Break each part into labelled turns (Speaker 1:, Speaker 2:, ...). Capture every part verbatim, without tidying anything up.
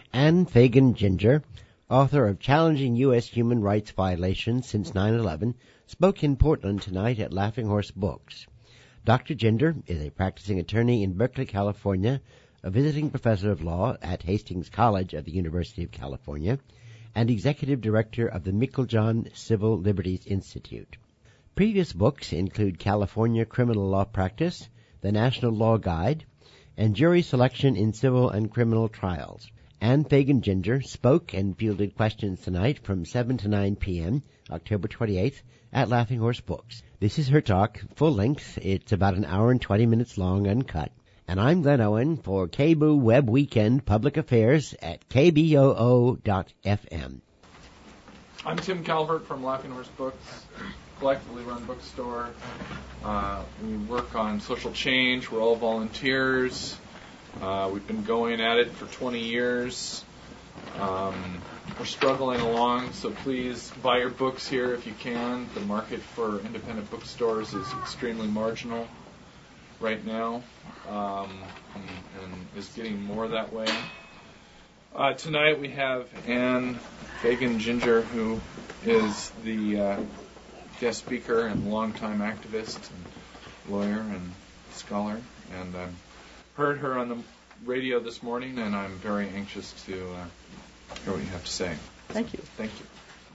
Speaker 1: Anne Fagan Ginger, author of Challenging U S Human Rights Violations Since nine eleven, spoke in Portland tonight at Laughing Horse Books. Doctor Ginger is a practicing attorney in Berkeley, California, a visiting professor of law at Hastings College of the University of California, and executive director of the Meiklejohn Civil Liberties Institute. Previous books include California Criminal Law Practice, The National Law Guide, and Jury Selection in Civil and Criminal Trials. Anne Fagan Ginger spoke and fielded questions tonight from seven to nine p.m., October twenty-eighth, at Laughing Horse Books. This is her talk, full length. It's about an hour and twenty minutes long, uncut. And I'm Glenn Owen for K B O O Web Weekend Public Affairs at K B O O dot F M.
Speaker 2: I'm Tim Calvert from Laughing Horse Books, collectively run bookstore. Uh, we work on social change. We're all volunteers. Uh, we've been going at it for twenty years. Um, we're struggling along, so please buy your books here if you can. The market for independent bookstores is extremely marginal right now, um, and, and is getting more that way. Uh, tonight we have Anne Fagan Ginger, who is the uh, guest speaker and longtime activist and lawyer and scholar, and I've heard her on the radio this morning, and I'm very anxious to uh, hear what you have to say.
Speaker 3: Thank you.
Speaker 2: Thank you.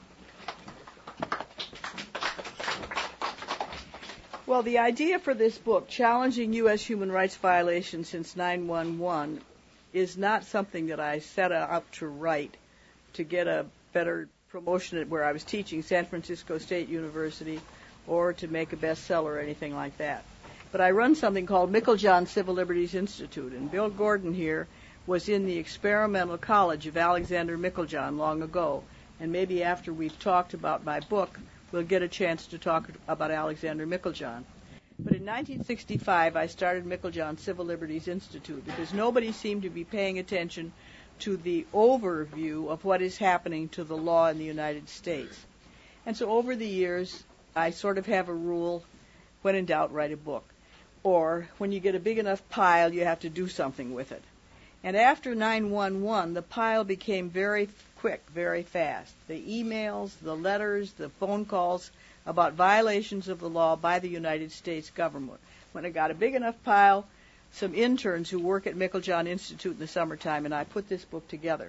Speaker 3: Well, the idea for this book, Challenging U S Human Rights Violations Since nine one one, is not something that I set out to write to get a better promotion at where I was teaching, San Francisco State University, or to make a bestseller or anything like that. But I run something called Meiklejohn Civil Liberties Institute, and Bill Gordon here was in the experimental college of Alexander Meiklejohn long ago, and maybe after we've talked about my book, we'll get a chance to talk about Alexander Meiklejohn. But in nineteen sixty-five, I started Meiklejohn Civil Liberties Institute because nobody seemed to be paying attention to the overview of what is happening to the law in the United States. And so over the years, I sort of have a rule, when in doubt, write a book. Or when you get a big enough pile, you have to do something with it. And after nine one one, the pile became very quick, very fast. The emails, the letters, the phone calls about violations of the law by the United States government. When it got a big enough pile, some interns who work at Meiklejohn Institute in the summertime, and I put this book together.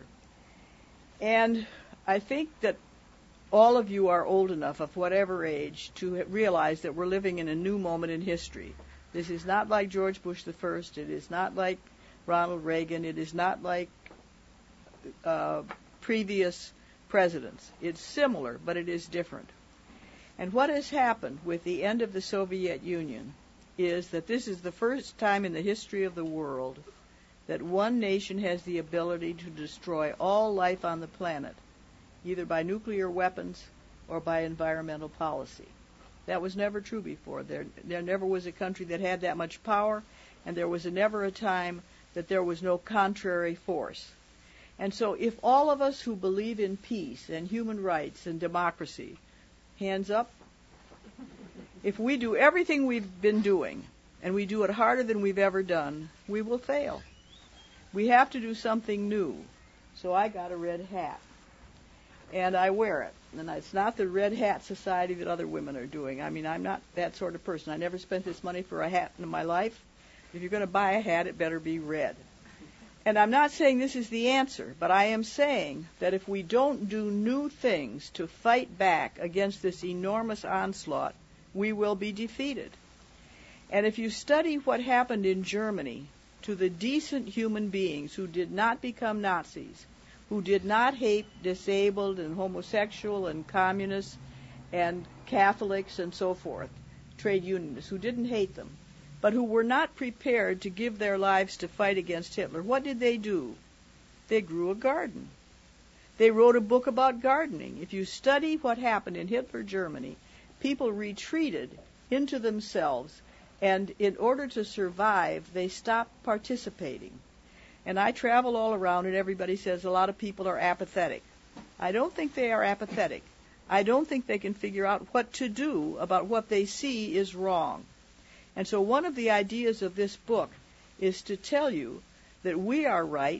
Speaker 3: And I think that all of you are old enough, of whatever age, to realize that we're living in a new moment in history. This is not like George Bush the First. It is not like Ronald Reagan. It is not like uh, previous presidents. It's similar, but it is different. And what has happened with the end of the Soviet Union is that this is the first time in the history of the world that one nation has the ability to destroy all life on the planet, either by nuclear weapons or by environmental policy. That was never true before. There, there never was a country that had that much power, and there was a, never a time that there was no contrary force. And so if all of us who believe in peace and human rights and democracy, hands up, if we do everything we've been doing, and we do it harder than we've ever done, we will fail. We have to do something new. So I got a red hat, and I wear it. And it's not the red hat society that other women are doing. I mean, I'm not that sort of person. I never spent this money for a hat in my life. If you're going to buy a hat, it better be red. And I'm not saying this is the answer, but I am saying that if we don't do new things to fight back against this enormous onslaught, we will be defeated. And if you study what happened in Germany to the decent human beings who did not become Nazis, who did not hate disabled and homosexual and communists and Catholics and so forth, trade unionists, who didn't hate them, but who were not prepared to give their lives to fight against Hitler, what did they do? They grew a garden. They wrote a book about gardening. If you study what happened in Hitler Germany, people retreated into themselves, and in order to survive, they stopped participating. And I travel all around, and everybody says a lot of people are apathetic. I don't think they are apathetic. I don't think they can figure out what to do about what they see is wrong. And so one of the ideas of this book is to tell you that we are right,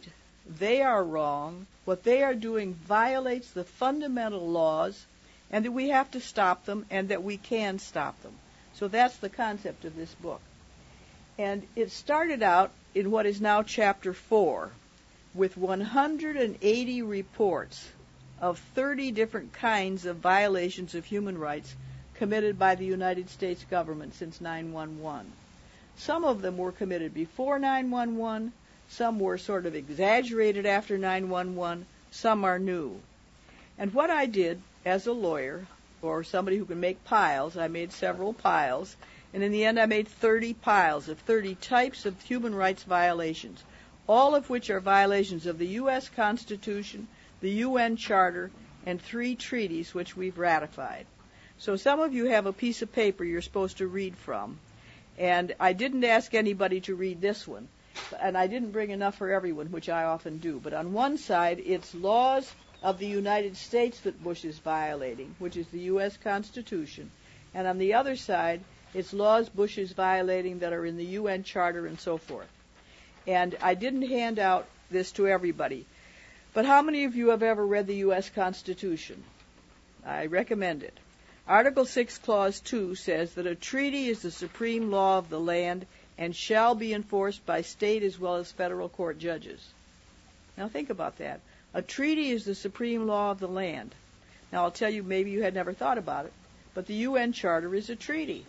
Speaker 3: they are wrong, what they are doing violates the fundamental laws, and that we have to stop them and that we can stop them. So that's the concept of this book. And it started out in what is now chapter four with one hundred eighty reports of thirty different kinds of violations of human rights committed by the United States government since nine one one. Some of them were committed before nine one one, some were sort of exaggerated after nine one one, some are new. And what I did as a lawyer, or somebody who can make piles, I made several piles, and in the end I made thirty piles of thirty types of human rights violations, all of which are violations of the U S Constitution, the U N Charter, and three treaties which we've ratified. So some of you have a piece of paper you're supposed to read from, and I didn't ask anybody to read this one, and I didn't bring enough for everyone, which I often do. But on one side, it's laws of the United States that Bush is violating, which is the U S Constitution, and on the other side, it's laws Bush is violating that are in the U N Charter and so forth. And I didn't hand out this to everybody. But how many of you have ever read the U S Constitution? I recommend it. Article six, Clause two says that a treaty is the supreme law of the land and shall be enforced by state as well as federal court judges. Now think about that. A treaty is the supreme law of the land. Now I'll tell you, maybe you had never thought about it, but the U N Charter is a treaty.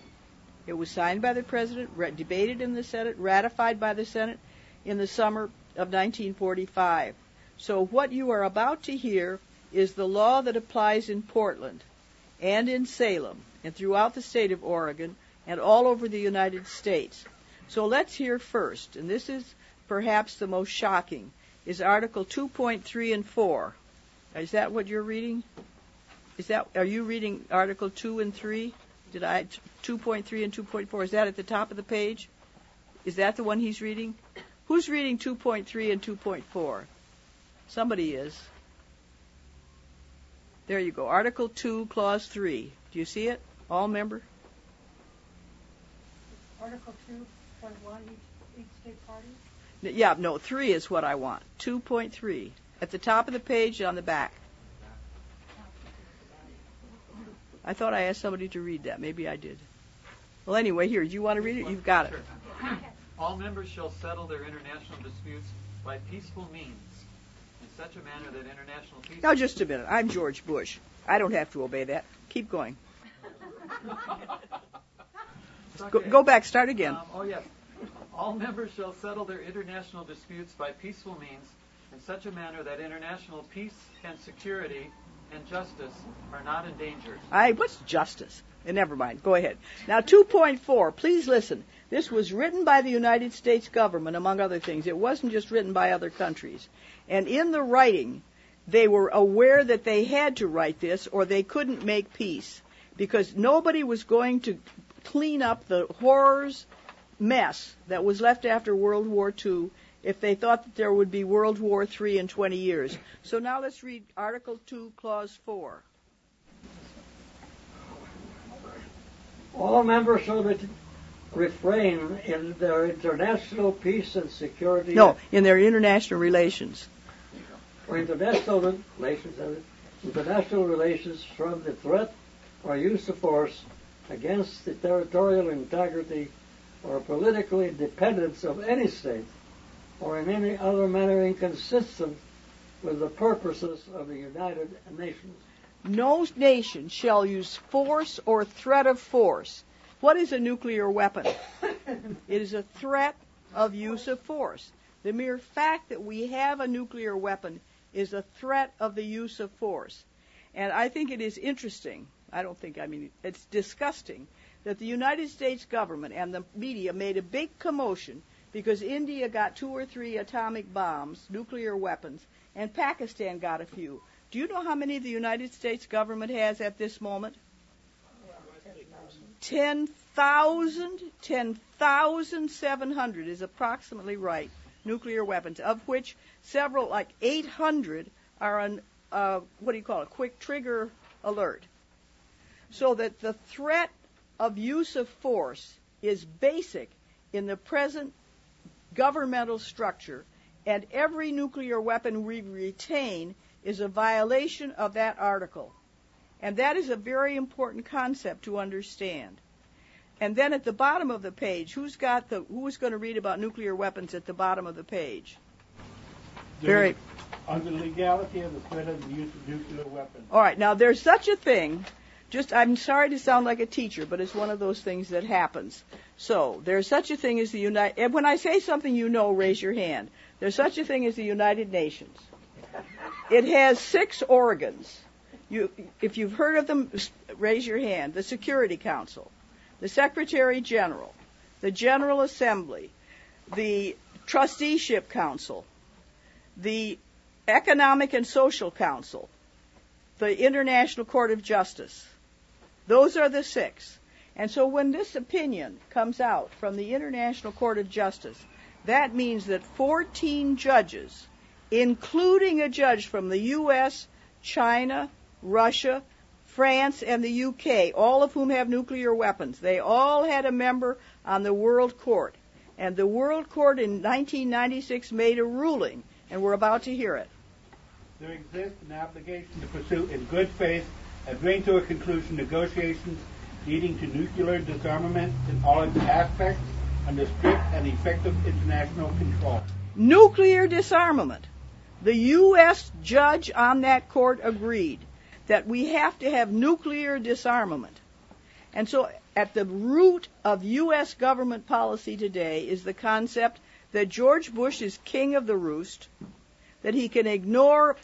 Speaker 3: It was signed by the President, re- debated in the Senate, ratified by the Senate in the summer of nineteen forty-five. So what you are about to hear is the law that applies in Portland and in Salem and throughout the state of Oregon and all over the United States. So let's hear first, and this is perhaps the most shocking, is Article two point three and four. Is that what you're reading? Is that, are you reading Article two and three? Did I, two point three and two point four, is that at the top of the page? Is that the one he's reading? Who's reading two point three and two point four? Somebody is. There you go. Article two, Clause three. Do you see it? All member?
Speaker 4: Article two point one, each, each state party?
Speaker 3: Yeah, no, three is what I want. two point three. At the top of the page on the back. I thought I asked somebody to read that. Maybe I did. Well, anyway, here, do you want to read it? You've got it.
Speaker 5: All members shall settle their international disputes by peaceful means in such a manner that international peace...
Speaker 3: Now, just a minute. I'm George Bush. I don't have to obey that. Keep going. Go, go back. Start again.
Speaker 5: Um, oh, yes. All members shall settle their international disputes by peaceful means in such a manner that international peace and security and justice are not endangered.
Speaker 3: I, what's justice? And never mind. Go ahead. Now, two point four. Please listen. This was written by the United States government, among other things. It wasn't just written by other countries. And in the writing, they were aware that they had to write this or they couldn't make peace, because nobody was going to clean up the horrors, mess that was left after World War Two if they thought that there would be World War Three in twenty years. So now let's read Article two, Clause four.
Speaker 6: All members shall re- refrain in their international peace and security...
Speaker 3: No, in their international relations.
Speaker 6: Or international relations, uh, international relations from the threat or use of force against the territorial integrity or political independence of any state, or in any other manner inconsistent with the purposes of the United Nations.
Speaker 3: No nation shall use force or threat of force. What is a nuclear weapon? It is a threat of use of force. The mere fact that we have a nuclear weapon is a threat of the use of force. And I think it is interesting, I don't think, I mean, it's disgusting, that the United States government and the media made a big commotion because India got two or three atomic bombs, nuclear weapons, and Pakistan got a few. Do you know how many the United States government has at this moment? ten thousand. ten thousand seven hundred is approximately right, nuclear weapons, of which several, like eight hundred, are on, uh, what do you call it, quick trigger alert. So that the threat of use of force is basic in the present governmental structure And every nuclear weapon we retain is a violation of that article. And that is a very important concept to understand. And then at the bottom of the page, who's got the who's going to read about nuclear weapons at the bottom of the page? Very
Speaker 7: on the legality of the threat of the use of nuclear weapons.
Speaker 3: All right, now there's such a thing. Just I'm sorry to sound like a teacher, but it's one of those things that happens. So there's such a thing as the United. And when I say something you know, raise your hand. There's such a thing as the United Nations. It has six organs. You, if you've heard of them, raise your hand. The Security Council, the Secretary General, the General Assembly, the Trusteeship Council, the Economic and Social Council, the International Court of Justice. Those are the six. And so when this opinion comes out from the International Court of Justice, that means that fourteen judges, including a judge from the U S, China, Russia, France, and the U K, all of whom have nuclear weapons, they all had a member on the World Court. And the World Court in nineteen ninety-six made a ruling, and we're about to hear it.
Speaker 7: There exists an obligation to pursue in good faith and bring to a conclusion negotiations leading to nuclear disarmament in all its aspects under strict and effective international control.
Speaker 3: Nuclear disarmament. The U S judge on that court agreed that we have to have nuclear disarmament. And so at the root of U S government policy today is the concept that George Bush is king of the roost, that he can ignore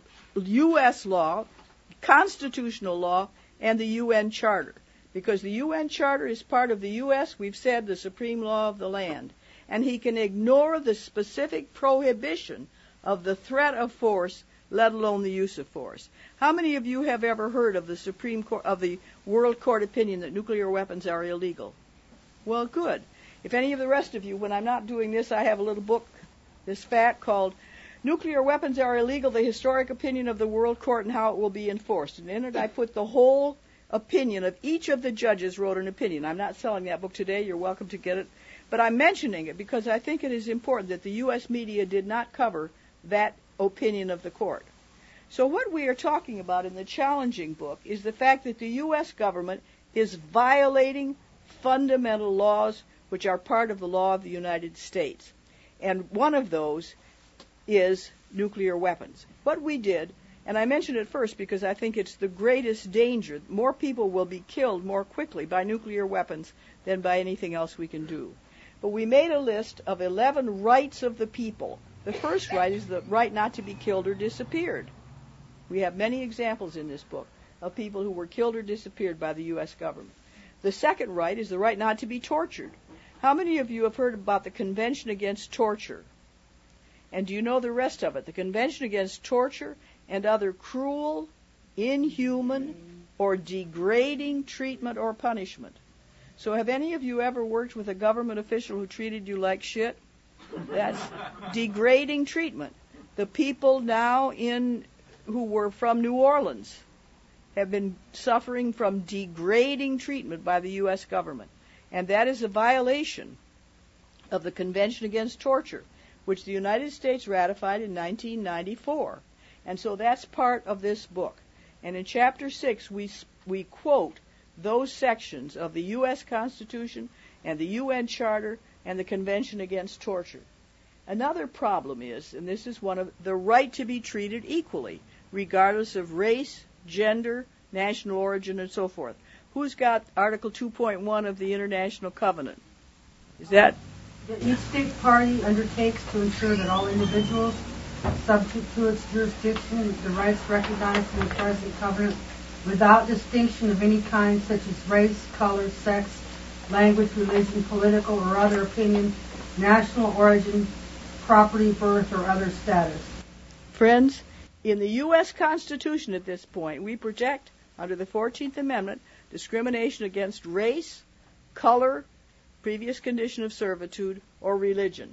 Speaker 3: U S law, constitutional law, and the U N Charter. Because the U N Charter is part of the U S, we've said, the supreme law of the land. And he can ignore the specific prohibition of the threat of force, let alone the use of force. How many of you have ever heard of the Supreme Court, of the World Court opinion that nuclear weapons are illegal? Well, good. If any of the rest of you, when I'm not doing this, I have a little book, this fat, called Nuclear Weapons Are Illegal, the Historic Opinion of the World Court and How It Will Be Enforced. And in it I put the whole opinion of each of the judges wrote an opinion. I'm not selling that book today. You're welcome to get it. But I'm mentioning it because I think it is important that the U S media did not cover that opinion of the court. So what we are talking about in the challenging book is the fact that the U S government is violating fundamental laws which are part of the law of the United States. And one of those is nuclear weapons. What we did, and I mentioned it first because I think it's the greatest danger. More people will be killed more quickly by nuclear weapons than by anything else we can do. But we made a list of eleven rights of the people. The first right is the right not to be killed or disappeared. We have many examples in this book of people who were killed or disappeared by the U S government. The second right is the right not to be tortured. How many of you have heard about the Convention Against Torture? And do you know the rest of it? The Convention Against Torture and other cruel, inhuman, or degrading treatment or punishment. So have any of you ever worked with a government official who treated you like shit? That's degrading treatment. The people now in who were from New Orleans have been suffering from degrading treatment by the U S government. And that is a violation of the Convention Against Torture, which the United States ratified in nineteen ninety-four. And so that's part of this book. And in Chapter six, we we quote those sections of the U S Constitution and the U N Charter and the Convention Against Torture. Another problem is, and this is one of, the right to be treated equally, regardless of race, gender, national origin, and so forth. Who's got Article two point one of the International Covenant? Is that?
Speaker 4: That each state party undertakes to ensure that all individuals subject to its jurisdiction the rights recognized in the present covenant without distinction of any kind, such as race, color, sex, language, religion, political or other opinion, national origin, property, birth, or other status.
Speaker 3: Friends, in the U S Constitution at this point, we protect, under the fourteenth Amendment, discrimination against race, color, previous condition of servitude, or religion.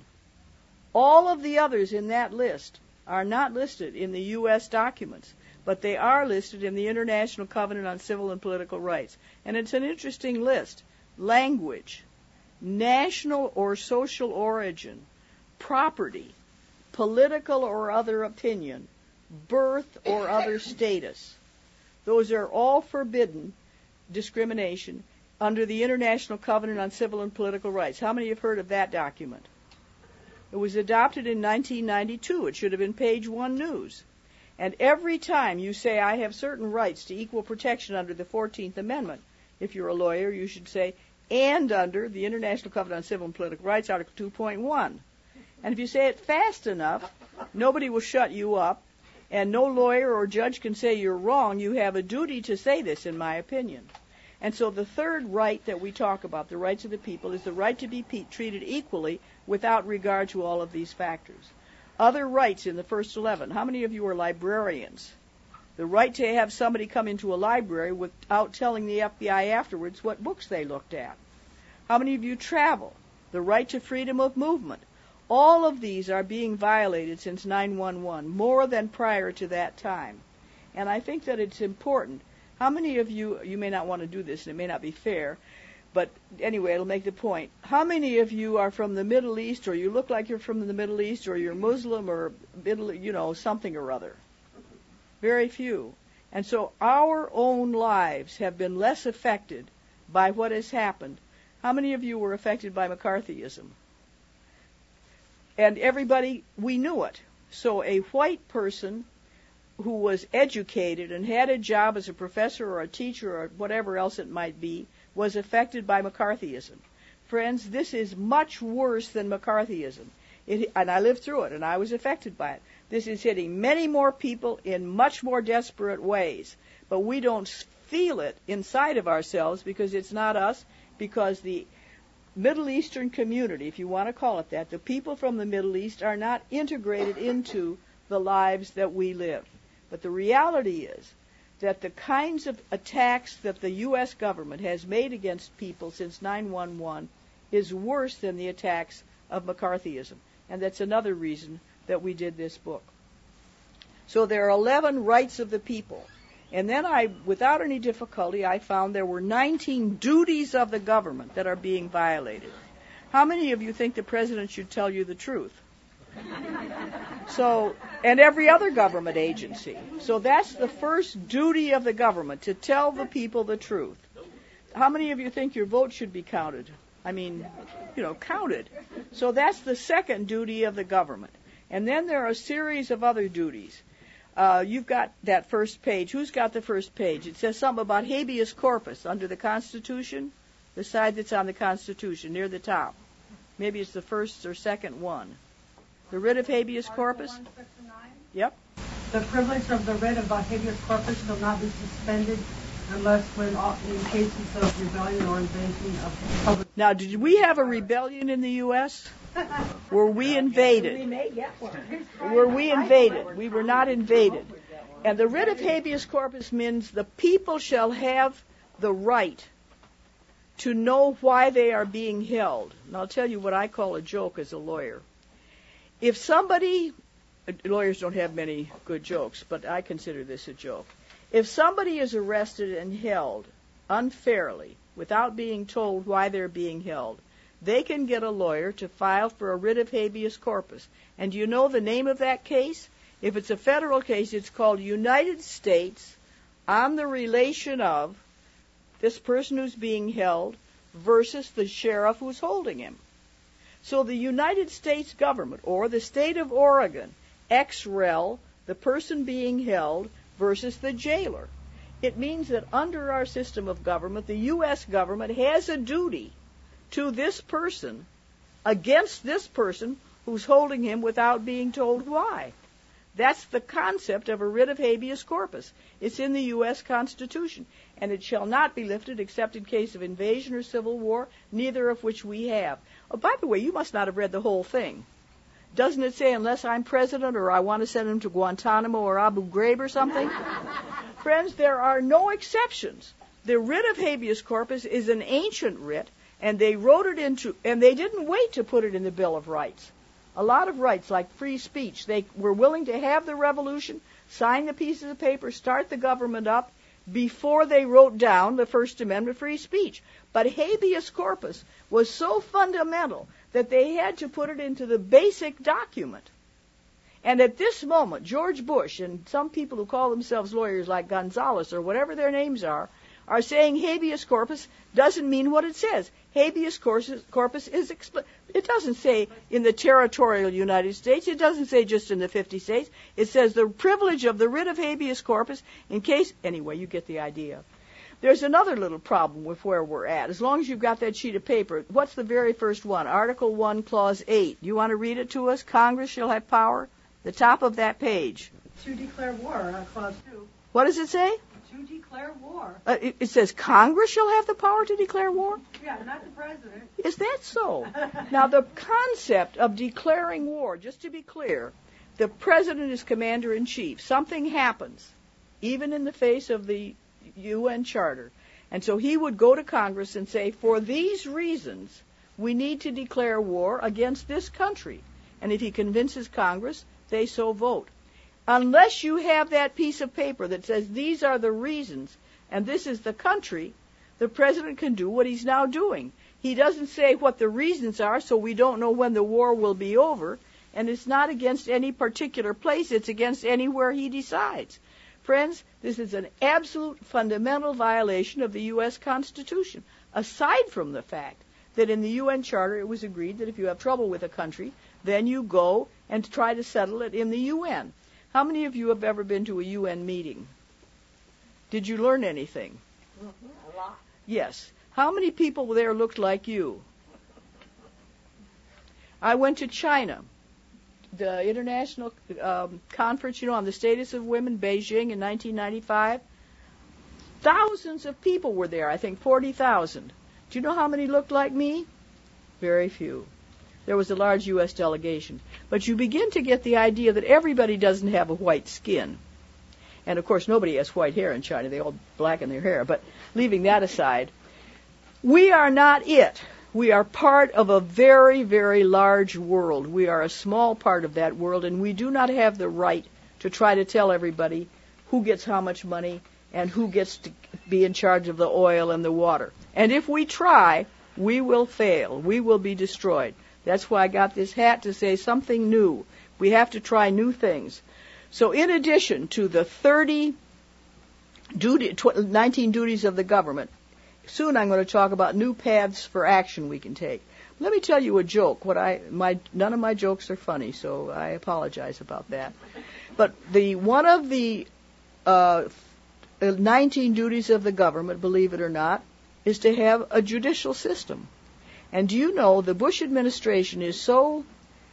Speaker 3: All of the others in that list are not listed in the U S documents, but they are listed in the International Covenant on Civil and Political Rights. And it's an interesting list. Language, national or social origin, property, political or other opinion, birth or other status. Those are all forbidden discrimination under the International Covenant on Civil and Political Rights. How many have heard of that document? It was adopted in nineteen ninety-two. It should have been page one news. And every time you say, I have certain rights to equal protection under the fourteenth Amendment, if you're a lawyer, you should say, and under the International Covenant on Civil and Political Rights, Article two point one. And if you say it fast enough, nobody will shut you up, and no lawyer or judge can say you're wrong. You have a duty to say this, in my opinion. And so the third right that we talk about, the rights of the people, is the right to be pe- treated equally without regard to all of these factors. Other rights in the first eleven. How many of you are librarians? The right to have somebody come into a library without telling the F B I afterwards what books they looked at. How many of you travel? The right to freedom of movement. All of these are being violated since nine one one, more than prior to that time. And I think that it's important. How many of you, you may not want to do this, and it may not be fair, but anyway, it'll make the point. How many of you are from the Middle East, or you look like you're from the Middle East, or you're Muslim, or middle, you know, something or other? Very few. And so our own lives have been less affected by what has happened. How many of you were affected by McCarthyism? And everybody, we knew it. So a white person who was educated and had a job as a professor or a teacher or whatever else it might be was affected by McCarthyism. Friends, this is much worse than McCarthyism. It, and I lived through it, and I was affected by it. This is hitting many more people in much more desperate ways. But we don't feel it inside of ourselves because it's not us, because the Middle Eastern community, if you want to call it that, the people from the Middle East are not integrated into the lives that we live. But the reality is that the kinds of attacks that the U S government has made against people since nine one one is worse than the attacks of McCarthyism. And that's another reason that we did this book. So there are eleven rights of the people. And then I, without any difficulty, I found there were nineteen duties of the government that are being violated. How many of you think the president should tell you the truth? So, and every other government agency. So that's the first duty of the government, to tell the people the truth. How many of you think your vote should be counted? I mean, you know, counted. So that's the second duty of the government. And then there are a series of other duties. Uh, you've got that first page. Who's got the first page? It says something about habeas corpus under the Constitution, the side that's on the Constitution, near the top. Maybe it's the first or second one. The writ of habeas corpus? Yep.
Speaker 4: The privilege of the writ of habeas corpus shall not be suspended unless when all, in cases of rebellion or invasion of public.
Speaker 3: Now, did we have a rebellion in the U S? Were we invaded? Were we invaded? We were not invaded. And the writ of habeas corpus means the people shall have the right to know why they are being held. And I'll tell you what I call a joke as a lawyer. If somebody, lawyers don't have many good jokes, but I consider this a joke. If somebody is arrested and held unfairly without being told why they're being held, they can get a lawyer to file for a writ of habeas corpus. And do you know the name of that case? If it's a federal case, it's called United States on the relation of this person who's being held versus the sheriff who's holding him. So the United States government, or the state of Oregon, ex rel, the person being held versus the jailer. It means that under our system of government, the U S government has a duty to this person against this person who's holding him without being told why. That's the concept of a writ of habeas corpus. It's in the U S Constitution, and it shall not be lifted except in case of invasion or civil war, neither of which we have. Oh, by the way, you must not have read the whole thing. Doesn't it say, unless I'm president or I want to send him to Guantanamo or Abu Ghraib or something? Friends, there are no exceptions. The writ of habeas corpus is an ancient writ, and they wrote it into, and they didn't wait to put it in the Bill of Rights. A lot of rights, like free speech, they were willing to have the revolution, sign the pieces of paper, start the government up, before they wrote down the First Amendment free speech. But habeas corpus was so fundamental that they had to put it into the basic document. And at this moment, George Bush and some people who call themselves lawyers like Gonzalez or whatever their names are, are saying habeas corpus doesn't mean what it says. Habeas corpus is, expl- it doesn't say in the territorial United States. It doesn't say just in the fifty states. It says the privilege of the writ of habeas corpus in case, anyway, you get the idea. There's another little problem with where we're at. As long as you've got that sheet of paper, what's the very first one? Article one, Clause eight. You want to read it to us? Congress shall have power. The top of that page.
Speaker 4: To declare war, uh, Clause two.
Speaker 3: What does it say?
Speaker 4: To declare war.
Speaker 3: Uh, it, it says Congress shall have the power to declare war?
Speaker 4: Yeah, not the president.
Speaker 3: Is that so? Now, the concept of declaring war, just to be clear, the president is commander-in-chief. Something happens, even in the face of the U N Charter. And so he would go to Congress and say, for these reasons, we need to declare war against this country. And if he convinces Congress, they so vote. Unless you have that piece of paper that says these are the reasons and this is the country, the president can do what he's now doing. He doesn't say what the reasons are, so we don't know when the war will be over, and it's not against any particular place, it's against anywhere he decides. Friends, this is an absolute fundamental violation of the U S Constitution, aside from the fact that in the U N Charter it was agreed that if you have trouble with a country, then you go and try to settle it in the U N. How many of you have ever been to a U N meeting? Did you learn anything?
Speaker 4: Mm-hmm. A lot.
Speaker 3: Yes. How many people there looked like you? I went to China, the international um, conference, you know, on the status of women, Beijing in nineteen ninety-five. Thousands of people were there, I think forty thousand. Do you know how many looked like me? Very few. There was a large U S delegation. But you begin to get the idea that everybody doesn't have a white skin. And, of course, nobody has white hair in China. They all blacken their hair. But leaving that aside, we are not it. We are part of a very, very large world. We are a small part of that world, and we do not have the right to try to tell everybody who gets how much money and who gets to be in charge of the oil and the water. And if we try, we will fail. We will be destroyed. That's why I got this hat to say something new. We have to try new things. So in addition to the thirty duty, nineteen duties of the government, soon I'm going to talk about new paths for action we can take. Let me tell you a joke. What I my none of my jokes are funny, so I apologize about that. But the one of the uh, nineteen duties of the government, believe it or not, is to have a judicial system. And do you know the Bush administration is so,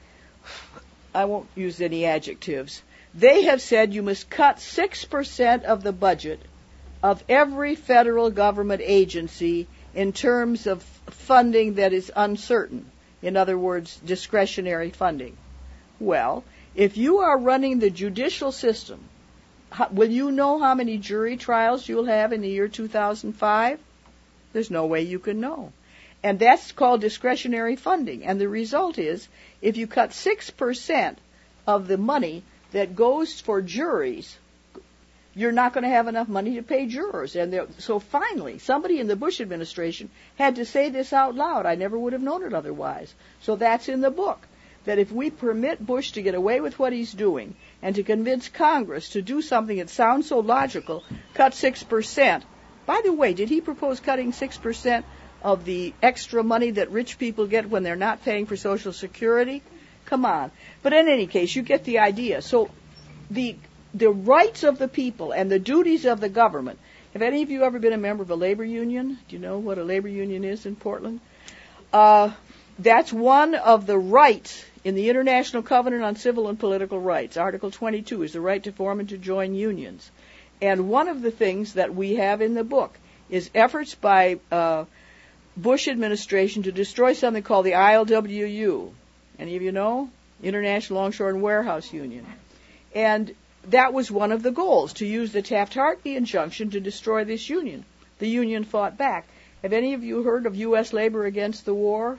Speaker 3: I won't use any adjectives, they have said you must cut six percent of the budget of every federal government agency in terms of funding that is uncertain. In other words, discretionary funding. Well, if you are running the judicial system, how, will you know how many jury trials you'll have in the year two thousand five? There's no way you can know. And that's called discretionary funding. And the result is, if you cut six percent of the money that goes for juries, you're not going to have enough money to pay jurors. And so finally, somebody in the Bush administration had to say this out loud. I never would have known it otherwise. So that's in the book, that if we permit Bush to get away with what he's doing and to convince Congress to do something that sounds so logical, cut six percent. By the way, did he propose cutting six percent of the extra money that rich people get when they're not paying for Social Security? Come on. But in any case, you get the idea. So the the rights of the people and the duties of the government. Have any of you ever been a member of a labor union? Do you know what a labor union is in Portland? Uh, that's one of the rights in the International Covenant on Civil and Political Rights. Article twenty-two is the right to form and to join unions. And one of the things that we have in the book is efforts by uh, Bush administration to destroy something called the I L W U. Any of you know? International Longshore and Warehouse Union. And that was one of the goals, to use the Taft-Hartley injunction to destroy this union. The union fought back. Have any of you heard of U S Labor Against the War?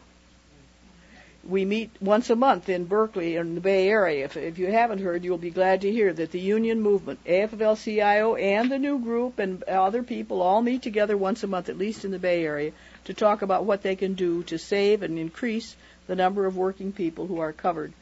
Speaker 3: We meet once a month in Berkeley in the Bay Area. If, if you haven't heard, you'll be glad to hear that the union movement, A F L C I O and the new group and other people all meet together once a month, at least in the Bay Area, to talk about what they can do to save and increase the number of working people who are covered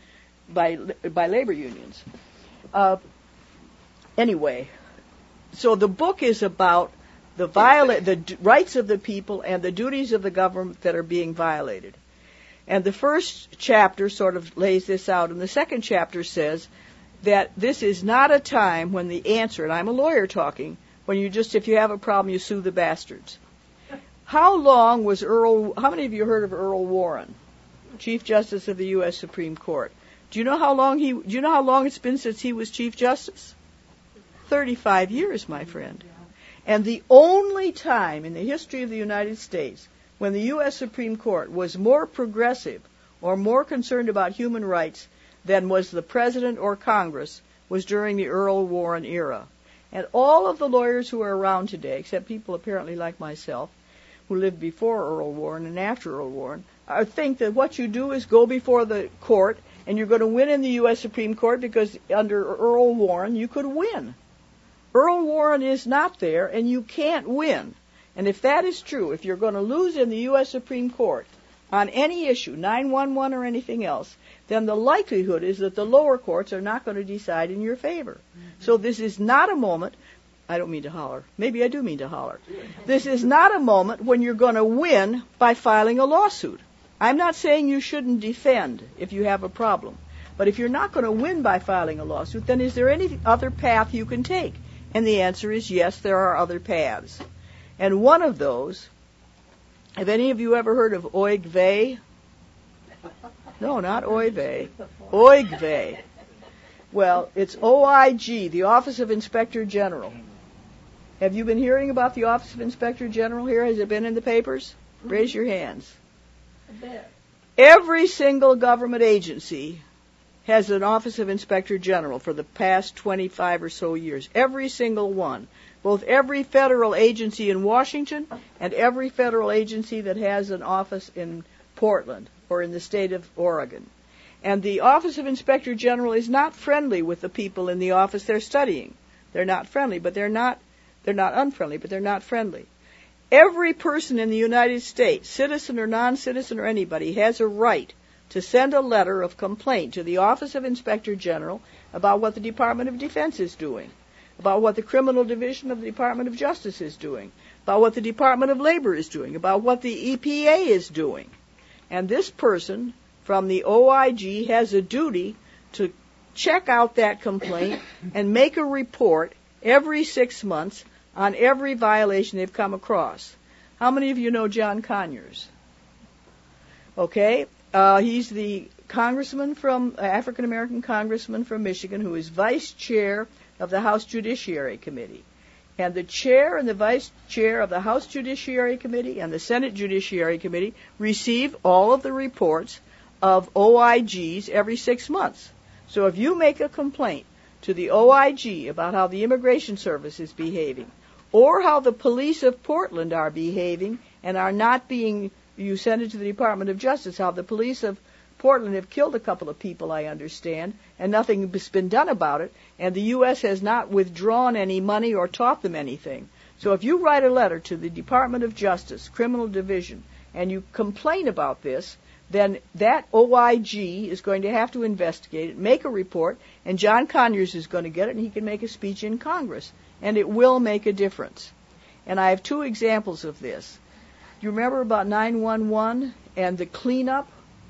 Speaker 3: by by labor unions. Uh, anyway, so the book is about the viola- the d- rights of the people and the duties of the government that are being violated. And the first chapter sort of lays this out, and the second chapter says that this is not a time when the answer, and I'm a lawyer talking, when you just, if you have a problem, you sue the bastards. How long was Earl, how many of you heard of Earl Warren, Chief Justice of the U S Supreme Court? Do you know how long he, do you know how long it's been since he was Chief Justice? thirty-five years, my friend. And the only time in the history of the United States when the U S Supreme Court was more progressive or more concerned about human rights than was the President or Congress was during the Earl Warren era. And all of the lawyers who are around today, except people apparently like myself, who lived before Earl Warren and after Earl Warren, I think that what you do is go before the court, and you're going to win in the U S Supreme Court because under Earl Warren you could win. Earl Warren is not there, and you can't win. And if that is true, if you're going to lose in the U S Supreme Court on any issue, nine one one or anything else, then the likelihood is that the lower courts are not going to decide in your favor. Mm-hmm. So this is not a moment, I don't mean to holler, maybe I do mean to holler. This is not a moment when you're going to win by filing a lawsuit. I'm not saying you shouldn't defend if you have a problem. But if you're not going to win by filing a lawsuit, then is there any other path you can take? And the answer is yes, there are other paths. And one of those, have any of you ever heard of O I G V E? No, not O I V E. O I G V E. Well, it's O I G, the Office of Inspector General. Have you been hearing about the Office of Inspector General here? Has it been in the papers? Raise your hands. Every single government agency has an Office of Inspector General for the past twenty-five or so years. Every single one. Both every federal agency in Washington and every federal agency that has an office in Portland or in the state of Oregon. And the Office of Inspector General is not friendly with the people in the office they're studying. They're not friendly, but they're not, they're not unfriendly, but they're not friendly. Every person in the United States, citizen or non-citizen or anybody, has a right to send a letter of complaint to the Office of Inspector General about what the Department of Defense is doing, about what the Criminal Division of the Department of Justice is doing, about what the Department of Labor is doing, about what the E P A is doing. And this person from the O I G has a duty to check out that complaint and make a report every six months on every violation they've come across. How many of you know John Conyers? Okay, uh, he's the congressman from, uh, African-American congressman from Michigan who is vice chair of the House Judiciary Committee. And the chair and the vice chair of the House Judiciary Committee and the Senate Judiciary Committee receive all of the reports of O I Gs every six months. So if you make a complaint to the O I G about how the Immigration Service is behaving, or how the police of Portland are behaving and are not being, you send it to the Department of Justice, how the police of Portland have killed a couple of people, I understand, and nothing has been done about it, and the U S has not withdrawn any money or taught them anything. So if you write a letter to the Department of Justice, Criminal Division, and you complain about this, then that O I G is going to have to investigate it, make a report, and John Conyers is going to get it, and he can make a speech in Congress. And it will make a difference. And I have two examples of this. Do you remember about nine one one and the cleanup,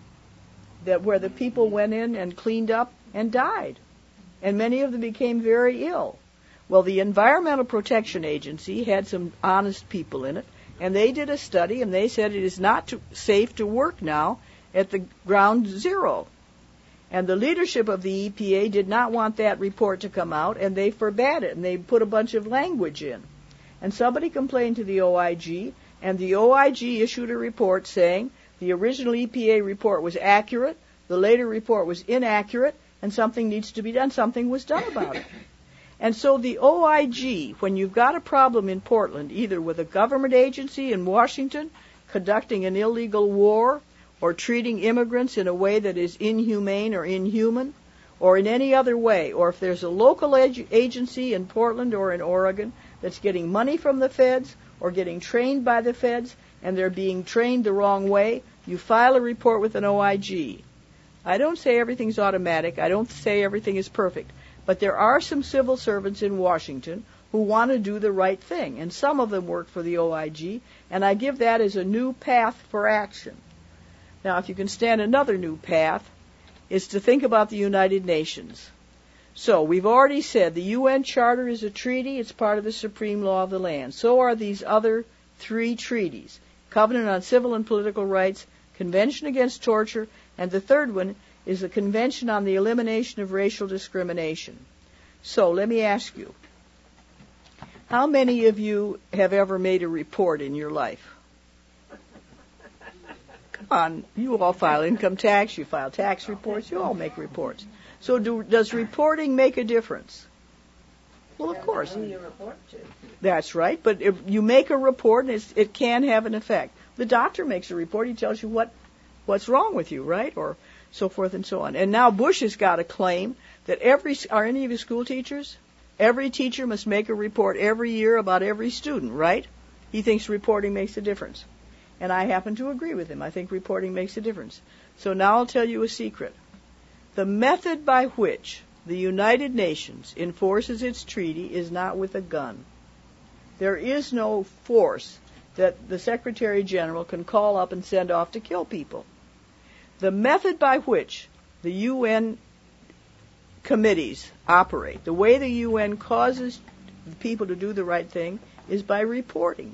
Speaker 3: that where the people went in and cleaned up and died? And many of them became very ill. Well, the Environmental Protection Agency had some honest people in it, and they did a study, and they said it is not to, safe to work now at the ground zero. And the leadership of the E P A did not want that report to come out, and they forbade it, and they put a bunch of language in. And somebody complained to the O I G, and the O I G issued a report saying the original E P A report was accurate, the later report was inaccurate, and something needs to be done. Something was done about it. And so the O I G, when you've got a problem in Portland, either with a government agency in Washington conducting an illegal war, or treating immigrants in a way that is inhumane or inhuman, or in any other way, or if there's a local ag- agency in Portland or in Oregon that's getting money from the feds or getting trained by the feds and they're being trained the wrong way, you file a report with an O I G. I don't say everything's automatic. I don't say everything is perfect. But there are some civil servants in Washington who want to do the right thing, and some of them work for the O I G, and I give that as a new path for action. Now, if you can stand another new path, is to think about the United Nations. So, we've already said the U N Charter is a treaty. It's part of the supreme law of the land. So are these other three treaties: Covenant on Civil and Political Rights, Convention Against Torture, and the third one is the Convention on the Elimination of Racial Discrimination. So, let me ask you, how many of you have ever made a report in your life? Come on, you all file income tax, you file tax reports, you all make reports. So do, does reporting make a difference? Well, of course.
Speaker 8: Who you report to.
Speaker 3: That's right, but if you make a report, and it's, it can have an effect. The doctor makes a report, he tells you what what's wrong with you, right? Or so forth and so on. And now Bush has got a claim that every, are any of you school teachers? Every teacher must make a report every year about every student, right? He thinks reporting makes a difference. And I happen to agree with him. I think reporting makes a difference. So now I'll tell you a secret. The method by which the United Nations enforces its treaty is not with a gun. There is no force that the Secretary General can call up and send off to kill people. The method by which the U N committees operate, the way the U N causes people to do the right thing, is by reporting.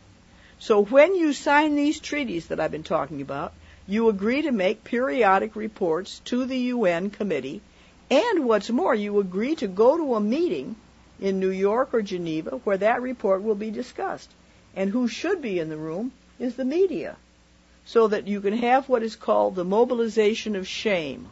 Speaker 3: So when you sign these treaties that I've been talking about, you agree to make periodic reports to the U N committee, and what's more, you agree to go to a meeting in New York or Geneva where that report will be discussed. And who should be in the room is the media, so that you can have what is called the mobilization of shame.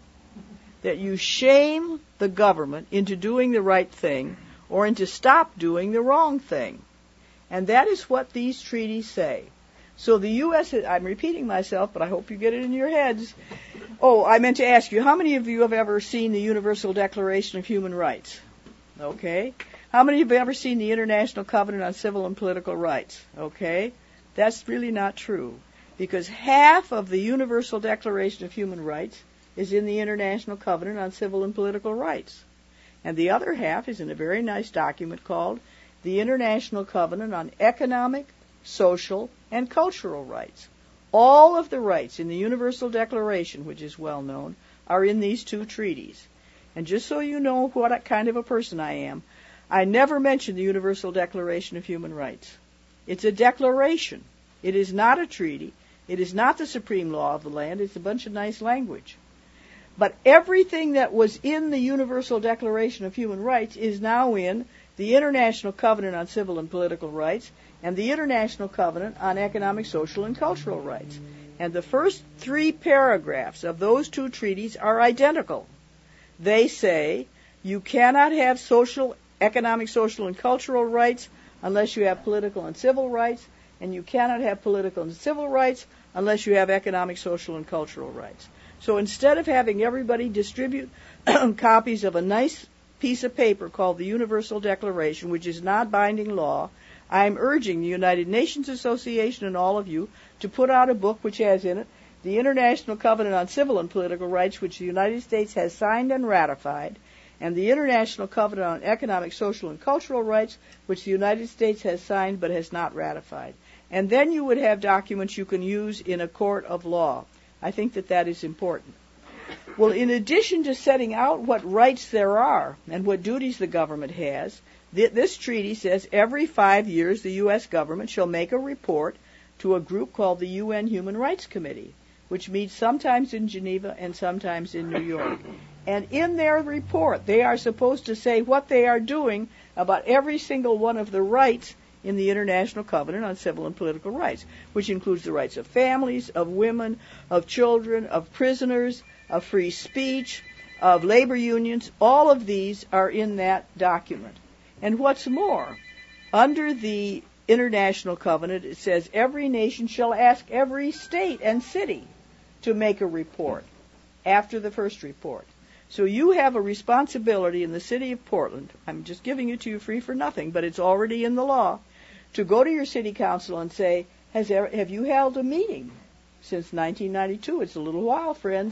Speaker 3: That you shame the government into doing the right thing or into stop doing the wrong thing. And that is what these treaties say. So the U S, I'm repeating myself, but I hope you get it in your heads. Oh, I meant to ask you, how many of you have ever seen the Universal Declaration of Human Rights? Okay. How many of you have ever seen the International Covenant on Civil and Political Rights? Okay. That's really not true, because half of the Universal Declaration of Human Rights is in the International Covenant on Civil and Political Rights. And the other half is in a very nice document called the International Covenant on Economic, Social, and Cultural Rights. All of the rights in the Universal Declaration, which is well known, are in these two treaties. And just so you know what kind of a person I am, I never mention the Universal Declaration of Human Rights. It's a declaration. It is not a treaty. It is not the supreme law of the land. It's a bunch of nice language. But everything that was in the Universal Declaration of Human Rights is now in the International Covenant on Civil and Political Rights and the International Covenant on Economic, Social, and Cultural Rights. And the first three paragraphs of those two treaties are identical. They say you cannot have social, economic, social, and cultural rights unless you have political and civil rights, and you cannot have political and civil rights unless you have economic, social, and cultural rights. So instead of having everybody distribute copies of a nice piece of paper called the Universal Declaration, which is not binding law, I'm urging the United Nations Association and all of you to put out a book which has in it the International Covenant on Civil and Political Rights, which the United States has signed and ratified, and the International Covenant on Economic, Social, and Cultural Rights, which the United States has signed but has not ratified. And then you would have documents you can use in a court of law. I think that that is important. Well, in addition to setting out what rights there are and what duties the government has, th- this treaty says every five years the U S government shall make a report to a group called the U N Human Rights Committee, which meets sometimes in Geneva and sometimes in New York. And in their report, they are supposed to say what they are doing about every single one of the rights in the International Covenant on Civil and Political Rights, which includes the rights of families, of women, of children, of prisoners, of free speech, of labor unions. All of these are in that document. And what's more, under the International Covenant, it says every nation shall ask every state and city to make a report after the first report. So you have a responsibility in the city of Portland, I'm just giving it to you free for nothing, but it's already in the law, to go to your city council and say, Has there, have you held a meeting since nineteen ninety-two? It's a little while, friends.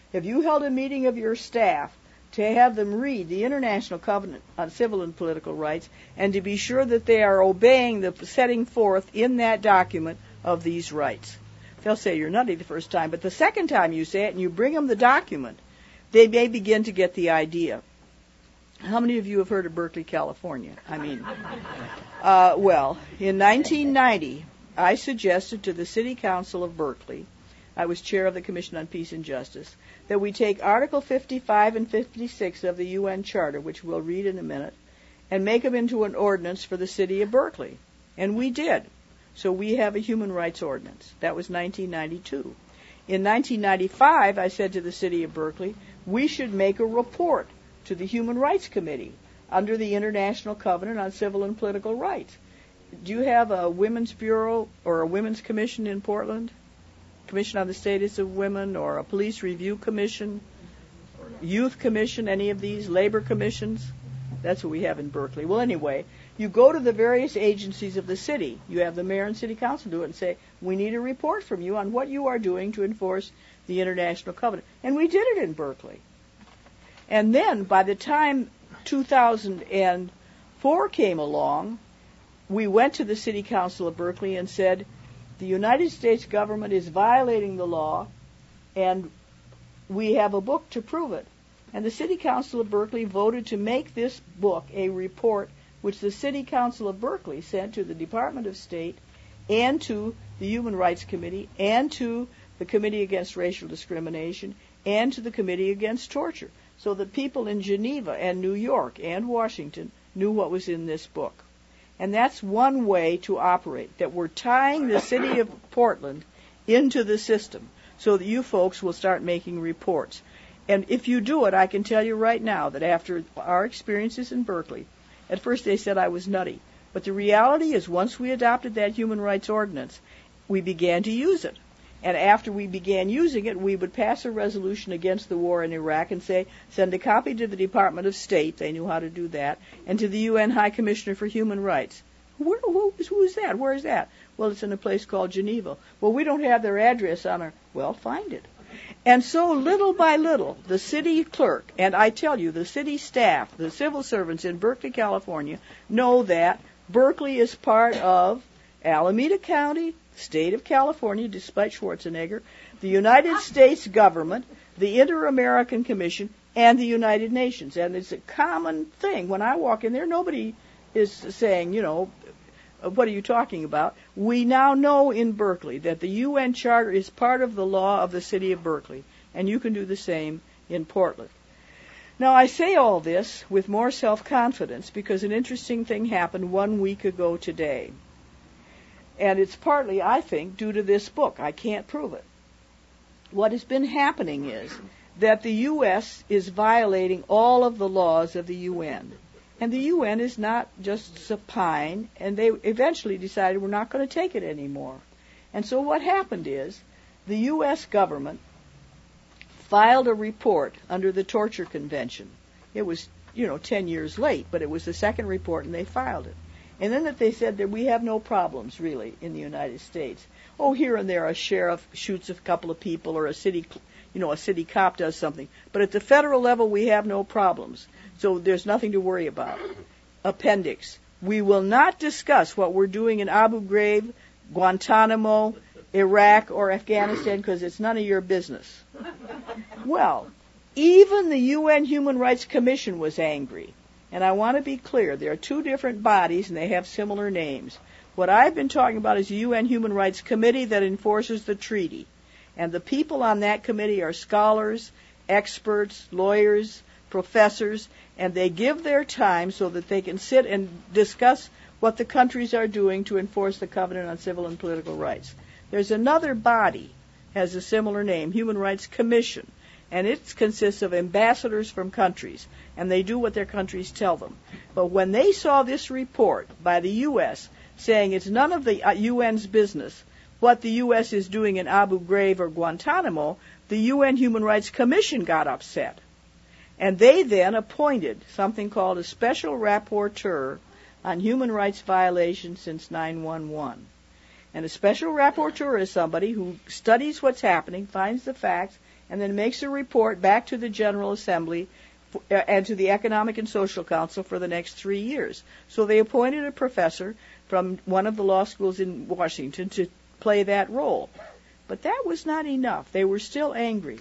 Speaker 3: Have you held a meeting of your staff to have them read the International Covenant on Civil and Political Rights and to be sure that they are obeying the setting forth in that document of these rights? They'll say you're nutty the first time, but the second time you say it and you bring them the document, they may begin to get the idea. How many of you have heard of Berkeley, California? I mean, uh, well, in nineteen ninety, I suggested to the City Council of Berkeley, I was chair of the Commission on Peace and Justice, that we take Article fifty-five and fifty-six of the U N Charter, which we'll read in a minute, and make them into an ordinance for the city of Berkeley. And we did. So we have a human rights ordinance. That was nineteen ninety-two. In nineteen ninety-five, I said to the city of Berkeley, we should make a report to the Human Rights Committee under the International Covenant on Civil and Political Rights. Do you have a Women's Bureau or a Women's Commission in Portland? Commission on the Status of Women, or a Police Review Commission, Youth Commission, any of these, Labor Commissions? That's what we have in Berkeley. Well, anyway, you go to the various agencies of the city. You have the mayor and city council do it and say, we need a report from you on what you are doing to enforce the International Covenant. And we did it in Berkeley. And then, by the time two thousand four came along, we went to the City Council of Berkeley and said, the United States government is violating the law, and we have a book to prove it. And the City Council of Berkeley voted to make this book a report which the City Council of Berkeley sent to the Department of State and to the Human Rights Committee and to the Committee Against Racial Discrimination and to the Committee Against Torture, so that people in Geneva and New York and Washington knew what was in this book. And that's one way to operate, that we're tying the city of Portland into the system so that you folks will start making reports. And if you do it, I can tell you right now that after our experiences in Berkeley, at first they said I was nutty. But the reality is once we adopted that human rights ordinance, we began to use it. And after we began using it, we would pass a resolution against the war in Iraq and say, send a copy to the Department of State, they knew how to do that, and to the U N High Commissioner for Human Rights. Where, who, who is that? Where is that? Well, it's in a place called Geneva. Well, we don't have their address on our... Well, find it. And so little by little, the city clerk, and I tell you, the city staff, the civil servants in Berkeley, California, know that Berkeley is part of Alameda County, State of California, despite Schwarzenegger, the United States government, the Inter-American Commission, and the United Nations. And it's a common thing. When I walk in there, nobody is saying, you know, what are you talking about? We now know in Berkeley that the U N Charter is part of the law of the city of Berkeley, and you can do the same in Portland. Now, I say all this with more self-confidence because an interesting thing happened one week ago today. And it's partly, I think, due to this book. I can't prove it. What has been happening is that the U S is violating all of the laws of the U N. And the U N is not just supine, and they eventually decided we're not going to take it anymore. And so what happened is the U S government filed a report under the Torture Convention. It was, you know, ten years late, but it was the second report, and they filed it. And then that they said that we have no problems, really, in the United States. Oh, here and there a sheriff shoots a couple of people or a city, you know, a city cop does something. But at the federal level, we have no problems. So there's nothing to worry about. Appendix. We will not discuss what we're doing in Abu Ghraib, Guantanamo, Iraq, or Afghanistan because it's none of your business. Well, even the U N Human Rights Commission was angry. And I want to be clear, there are two different bodies, and they have similar names. What I've been talking about is the U N Human Rights Committee that enforces the treaty. And the people on that committee are scholars, experts, lawyers, professors, and they give their time so that they can sit and discuss what the countries are doing to enforce the Covenant on Civil and Political Rights. There's another body, has a similar name, Human Rights Commission. And it consists of ambassadors from countries, and they do what their countries tell them. But when they saw this report by the U S saying it's none of the U N's business what the U S is doing in Abu Ghraib or Guantanamo, the U N Human Rights Commission got upset. And they then appointed something called a special rapporteur on human rights violations since nine one one. And a special rapporteur is somebody who studies what's happening, finds the facts, and then makes a report back to the General Assembly and to the Economic and Social Council for the next three years. So they appointed a professor from one of the law schools in Washington to play that role. But that was not enough. They were still angry.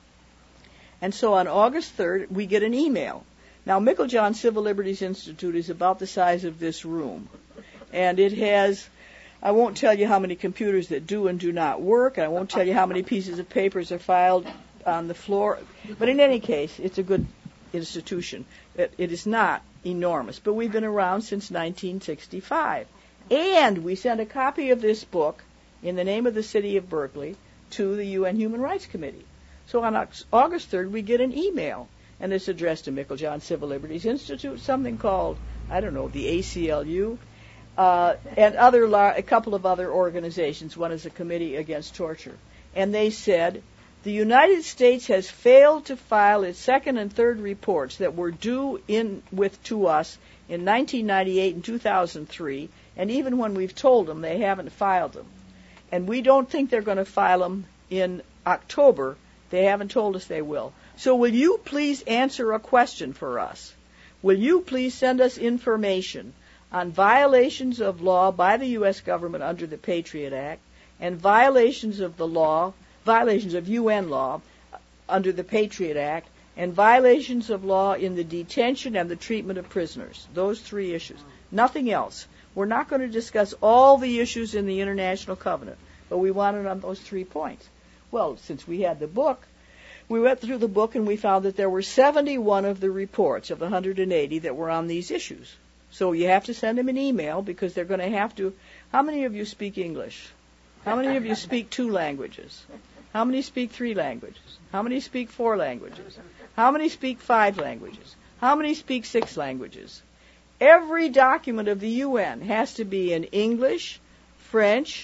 Speaker 3: And so on August third, we get an email. Now, Meiklejohn Civil Liberties Institute is about the size of this room. And it has, I won't tell you how many computers that do and do not work, and I won't tell you how many pieces of papers are filed on the floor. But in any case, it's a good institution. It, it is not enormous, but we've been around since nineteen sixty-five. And we sent a copy of this book in the name of the city of Berkeley to the U N Human Rights Committee. So on August third, we get an email, and it's addressed to Meiklejohn Civil Liberties Institute, something called, I don't know, the A C L U, uh, and other a couple of other organizations. One is a Committee Against Torture. And they said, the United States has failed to file its second and third reports that were due in with to us in nineteen ninety-eight and two thousand three, and even when we've told them, they haven't filed them. And we don't think they're going to file them in October. They haven't told us they will. So will you please answer a question for us? Will you please send us information on violations of law by the U S government under the Patriot Act and violations of the law, violations of U N law under the Patriot Act, and violations of law in the detention and the treatment of prisoners? Those three issues. Nothing else. We're not going to discuss all the issues in the International Covenant, but we want it on those three points. Well, since we had the book, we went through the book and we found that there were seventy-one of the reports of the one hundred eighty that were on these issues. So you have to send them an email because they're going to have to. How many of you speak English? How many of you speak two languages? How many speak three languages? How many speak four languages? How many speak five languages? How many speak six languages? Every document of the U N has to be in English, French,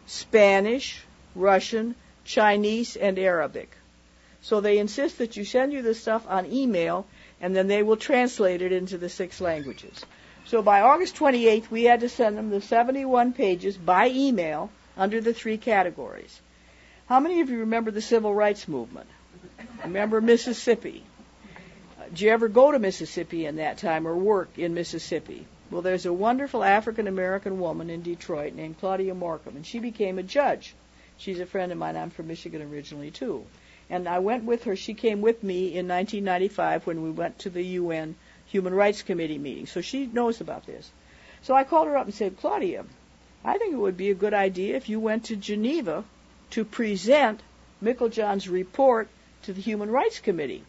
Speaker 3: Spanish, Russian, Chinese, and Arabic. So they insist that you send you this stuff on email, and then they will translate it into the six languages. So by August twenty-eighth, we had to send them the seventy-one pages by email under the three categories. How many of you remember the Civil Rights Movement? Remember Mississippi? Uh, did you ever go to Mississippi in that time or work in Mississippi? Well, there's a wonderful African-American woman in Detroit named Claudia Morcom, and she became a judge. She's a friend of mine. I'm from Michigan originally, too. And I went with her. She came with me in nineteen ninety-five when we went to the U N Human Rights Committee meeting. So she knows about this. So I called her up and said, Claudia, I think it would be a good idea if you went to Geneva to present Meiklejohn's report to the Human Rights Committee.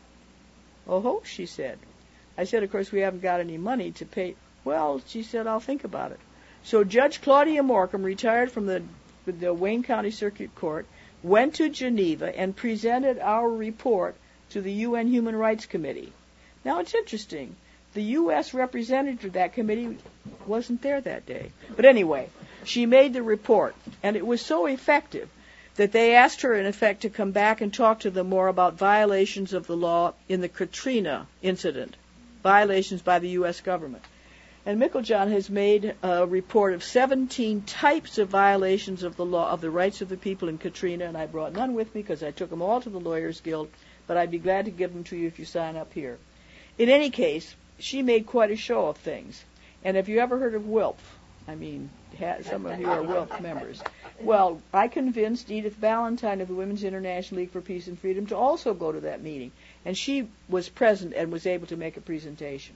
Speaker 3: Oh, she said. I said, of course, we haven't got any money to pay. Well, she said, I'll think about it. So Judge Claudia Morcom, retired from the the Wayne County Circuit Court, went to Geneva and presented our report to the U N Human Rights Committee. Now, it's interesting. The U S representative of that committee wasn't there that day. But anyway, she made the report, and it was so effective that they asked her, in effect, to come back and talk to them more about violations of the law in the Katrina incident, violations by the U S government. And Meiklejohn has made a report of seventeen types of violations of the law, of the rights of the people in Katrina, and I brought none with me because I took them all to the Lawyers Guild, but I'd be glad to give them to you if you sign up here. In any case, she made quite a show of things. And have you ever heard of W I L P? I mean, some of you are W I L P members. Well, I convinced Edith Ballantyne of the Women's International League for Peace and Freedom to also go to that meeting, and she was present and was able to make a presentation.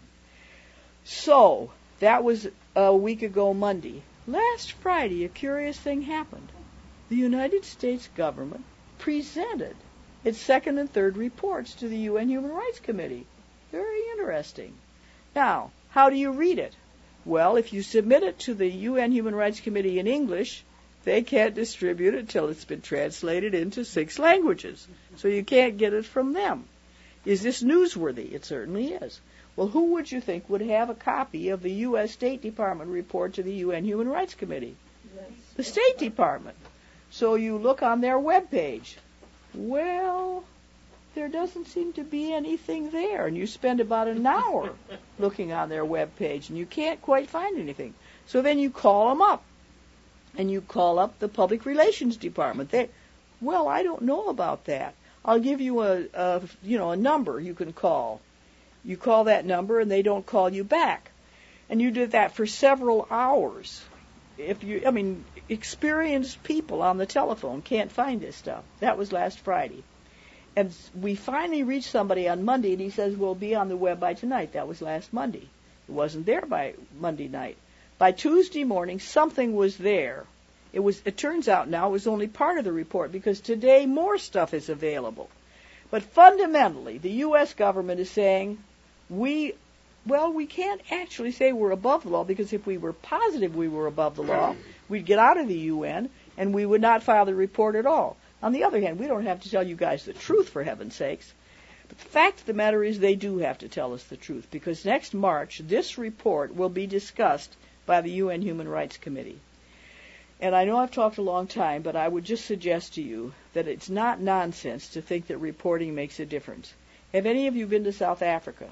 Speaker 3: So, that was a week ago Monday. Last Friday, a curious thing happened. The United States government presented its second and third reports to the U N Human Rights Committee. Very interesting. Now, how do you read it? Well, if you submit it to the U N Human Rights Committee in English, they can't distribute it till it's been translated into six languages. So you can't get it from them. Is this newsworthy? It certainly is. Well, who would you think would have a copy of the U S State Department report to the U N Human Rights Committee? Yes. The State Department. So you look on their webpage. Well, there doesn't seem to be anything there. And you spend about an hour looking on their webpage, and you can't quite find anything. So then you call them up, and you call up the Public Relations Department. They, well, I don't know about that. I'll give you a, a you know a number you can call. You call that number and they don't call you back. And you did that for several hours. If you, I mean, experienced people on the telephone can't find this stuff. That was last Friday. And we finally reached somebody on Monday, and he says, we'll be on the web by tonight. That was last Monday. It wasn't there by Monday night. By Tuesday morning, something was there. It was. It turns out now it was only part of the report, because today more stuff is available. But fundamentally, the U S government is saying, we, well, we can't actually say we're above the law, because if we were positive we were above the law, we'd get out of the U N, and we would not file the report at all. On the other hand, we don't have to tell you guys the truth, for heaven's sakes. But the fact of the matter is they do have to tell us the truth, because next March, this report will be discussed by the U N Human Rights Committee. And I know I've talked a long time, but I would just suggest to you that it's not nonsense to think that reporting makes a difference. Have any of you been to South Africa?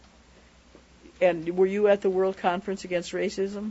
Speaker 3: And were you at the World Conference Against Racism?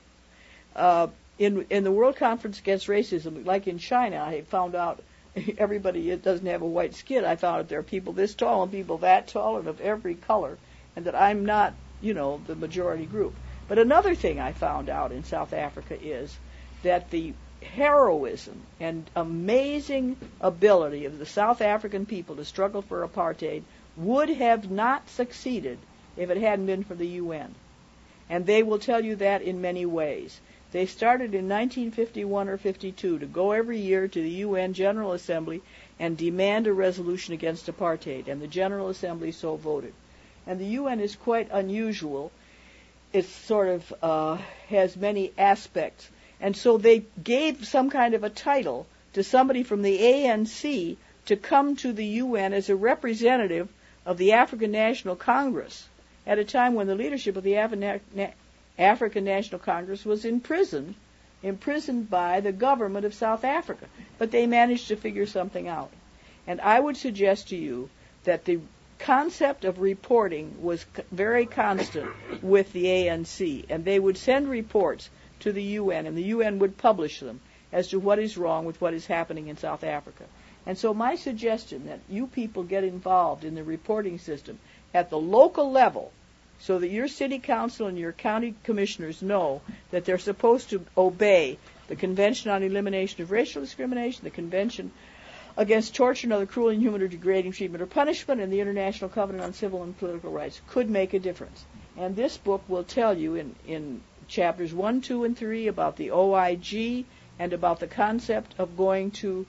Speaker 3: Uh, in in the World Conference Against Racism, like in China, I found out everybody doesn't have a white skin. I found out there are people this tall and people that tall and of every color, and that I'm not, you know, the majority group. But another thing I found out in South Africa is that the heroism and amazing ability of the South African people to struggle for apartheid would have not succeeded if it hadn't been for the U N. And they will tell you that in many ways. They started in nineteen fifty-one or fifty-two to go every year to the U N General Assembly and demand a resolution against apartheid, and the General Assembly so voted. And the U N is quite unusual. It sort of uh, has many aspects. And so they gave some kind of a title to somebody from the A N C to come to the U N as a representative of the African National Congress at a time when the leadership of the Af- African National Congress was in prison, imprisoned by the government of South Africa. But they managed to figure something out. And I would suggest to you that the concept of reporting was very constant with the A N C, and they would send reports to the U N, and the U N would publish them as to what is wrong with what is happening in South Africa. And so my suggestion that you people get involved in the reporting system at the local level, so that your city council and your county commissioners know that they're supposed to obey the Convention on Elimination of Racial Discrimination, the Convention Against Torture and Other Cruel, Inhuman, or Degrading Treatment or Punishment, and the International Covenant on Civil and Political Rights, could make a difference. And this book will tell you in, in chapters one, two, and three about the O I G and about the concept of going to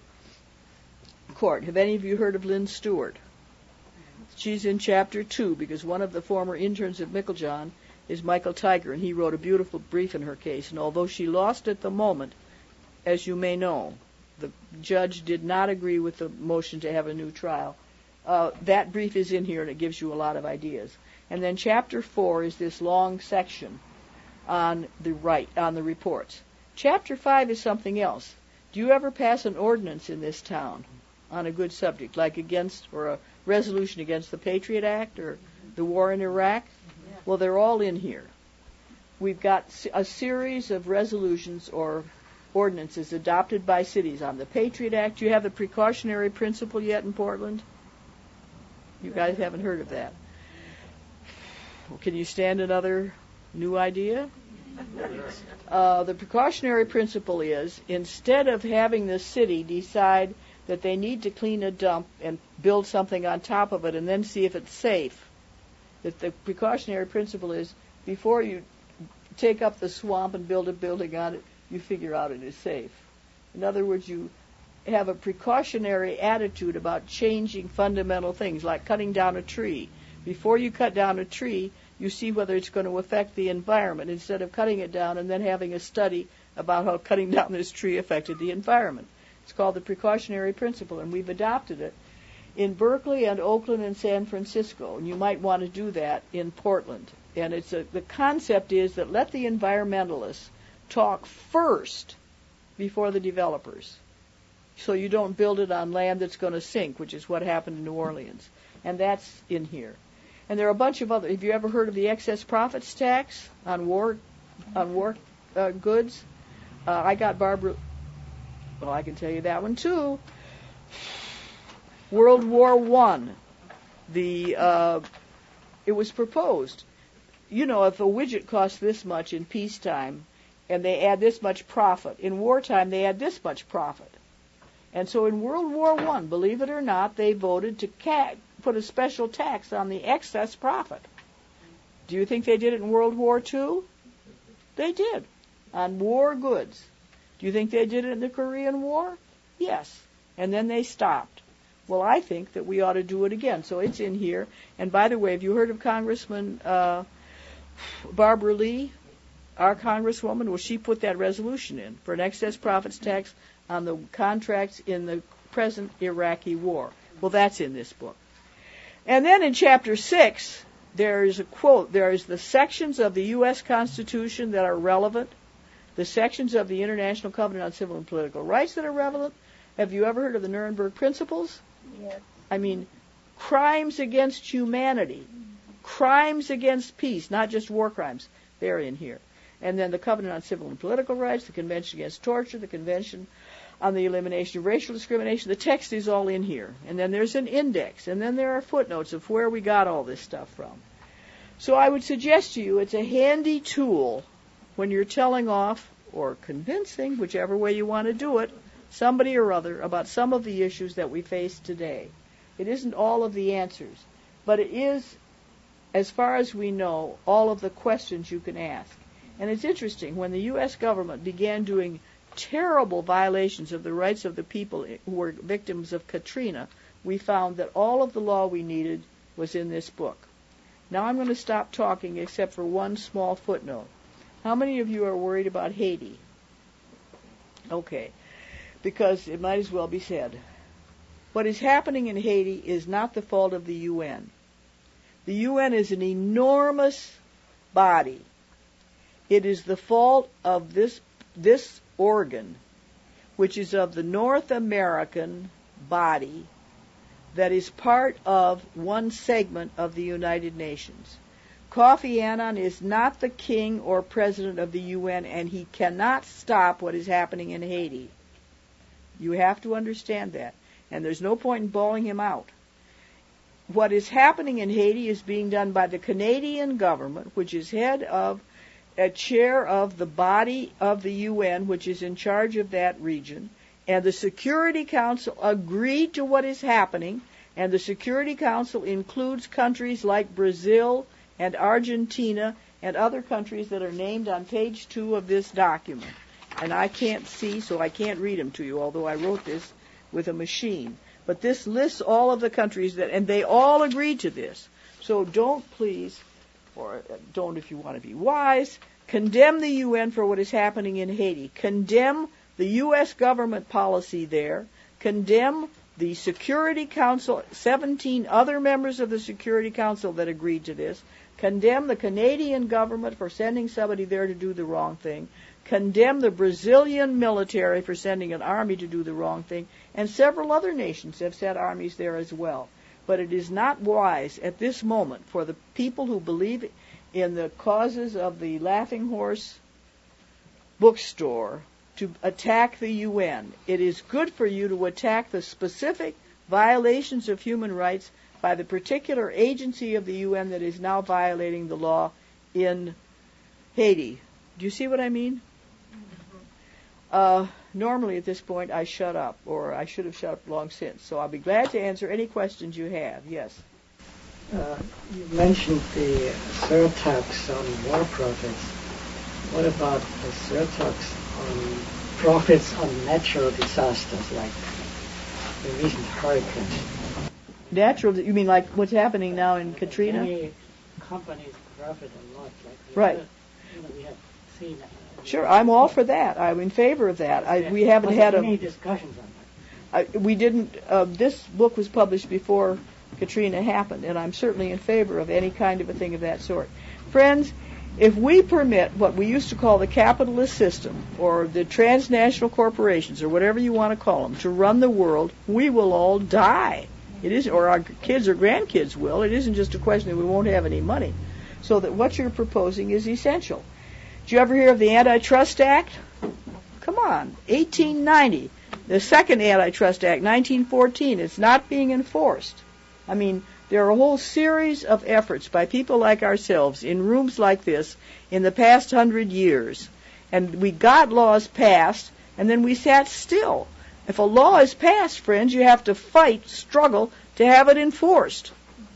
Speaker 3: court. Have any of you heard of Lynn Stewart? She's in chapter two, because one of the former interns at Meiklejohn is Michael Tiger, and he wrote a beautiful brief in her case. And although she lost at the moment, as you may know, the judge did not agree with the motion to have a new trial. Uh, that brief is in here, and it gives you a lot of ideas. And then chapter four is this long section on the right on the reports. Chapter five is something else. Do you ever pass an ordinance in this town on a good subject, like against or a resolution against the Patriot Act or the war in Iraq? Well, they're all in here. We've got a series of resolutions or ordinances adopted by cities on the Patriot Act. Do you have the precautionary principle yet in Portland? You guys haven't heard of that. Well, can you stand another new idea? Uh, the precautionary principle is, instead of having the city decide that they need to clean a dump and build something on top of it and then see if it's safe, that the precautionary principle is, before you take up the swamp and build a building on it, you figure out it is safe. In other words, you have a precautionary attitude about changing fundamental things, like cutting down a tree. Before you cut down a tree, you see whether it's going to affect the environment, instead of cutting it down and then having a study about how cutting down this tree affected the environment. It's called the precautionary principle, and we've adopted it in Berkeley and Oakland and San Francisco, and you might want to do that in Portland. And it's a, the concept is that let the environmentalists talk first before the developers, so you don't build it on land that's going to sink, which is what happened in New Orleans. And that's in here. And there are a bunch of other. Have you ever heard of the excess profits tax on war on war uh, goods? Uh, I got Barbara. Well, I can tell you that one too. World War One, the uh, it was proposed. You know, if a widget costs this much in peacetime, and they add this much profit, in wartime they add this much profit. And so in World War One, believe it or not, they voted to ca- put a special tax on the excess profit. Do you think they did it in World War Two? They did, on war goods. Do you think they did it in the Korean War? Yes. And then they stopped. Well, I think that we ought to do it again. So it's in here. And by the way, have you heard of Congressman uh, Barbara Lee, our Congresswoman? Well, she put that resolution in for an excess profits tax on the contracts in the present Iraqi war. Well, that's in this book. And then in Chapter six, there is a quote. There is the sections of the U S Constitution that are relevant, the sections of the International Covenant on Civil and Political Rights that are relevant. Have you ever heard of the Nuremberg Principles?
Speaker 8: Yes.
Speaker 3: I mean, crimes against humanity, crimes against peace, not just war crimes. They're in here. And then the Covenant on Civil and Political Rights, the Convention Against Torture, the Convention on the Elimination of Racial Discrimination. The text is all in here. And then there's an index. And then there are footnotes of where we got all this stuff from. So I would suggest to you it's a handy tool when you're telling off or convincing, whichever way you want to do it, somebody or other about some of the issues that we face today. It isn't all of the answers, but it is, as far as we know, all of the questions you can ask. And it's interesting, when the U S government began doing terrible violations of the rights of the people who were victims of Katrina, we found that all of the law we needed was in this book. Now I'm going to stop talking except for one small footnote. How many of you are worried about Haiti? Okay, because it might as well be said. What is happening in Haiti is not the fault of the U N. The U N is an enormous body. It is the fault of this this organ, which is of the North American body that is part of one segment of the United Nations. Kofi Annan is not the king or president of the U N, and he cannot stop what is happening in Haiti. You have to understand that. And there's no point in bawling him out. What is happening in Haiti is being done by the Canadian government, which is head of a chair of the body of the U N, which is in charge of that region. And the Security Council agreed to what is happening, and the Security Council includes countries like Brazil and Argentina and other countries that are named on page two of this document. And I can't see, so I can't read them to you, although I wrote this with a machine. But this lists all of the countries that, and they all agreed to this. So don't please, or don't if you want to be wise, condemn the U N for what is happening in Haiti. Condemn the U S government policy there. Condemn the Security Council, seventeen other members of the Security Council that agreed to this. Condemn the Canadian government for sending somebody there to do the wrong thing. Condemn the Brazilian military for sending an army to do the wrong thing. And several other nations have sent armies there as well. But it is not wise at this moment for the people who believe in the causes of the Laughing Horse bookstore to attack the U N. It is good for you to attack the specific violations of human rights by the particular agency of the U N that is now violating the law in Haiti. Do you see what I mean? Uh, normally at this point I shut up, or I should have shut up long since. So I'll be glad to answer any questions you have. Yes.
Speaker 9: Uh, you mentioned the surtax on war profits. What about the surtax on profits on natural disasters like the recent hurricanes?
Speaker 3: Natural, you mean like what's happening now in Katrina?
Speaker 9: Many companies profit a lot. Like we
Speaker 3: right.
Speaker 9: Have, you know, we have seen. Uh,
Speaker 3: sure, I'm all for that. I'm in favor of that. I, we haven't
Speaker 9: was
Speaker 3: had
Speaker 9: there
Speaker 3: a,
Speaker 9: any discussions on that.
Speaker 3: I, we didn't. Uh, this book was published before Katrina happened, and I'm certainly in favor of any kind of a thing of that sort. Friends, if we permit what we used to call the capitalist system, or the transnational corporations, or whatever you want to call them, to run the world, we will all die. It isn't, or our kids or grandkids will. It isn't just a question that we won't have any money. So that what you're proposing is essential. Did you ever hear of the Antitrust Act? Come on, eighteen ninety. The second Antitrust Act, nineteen fourteen, it's not being enforced. I mean, there are a whole series of efforts by people like ourselves in rooms like this in the past hundred years. And we got laws passed, and then we sat still. If a law is passed, friends, you have to fight, struggle to have it enforced.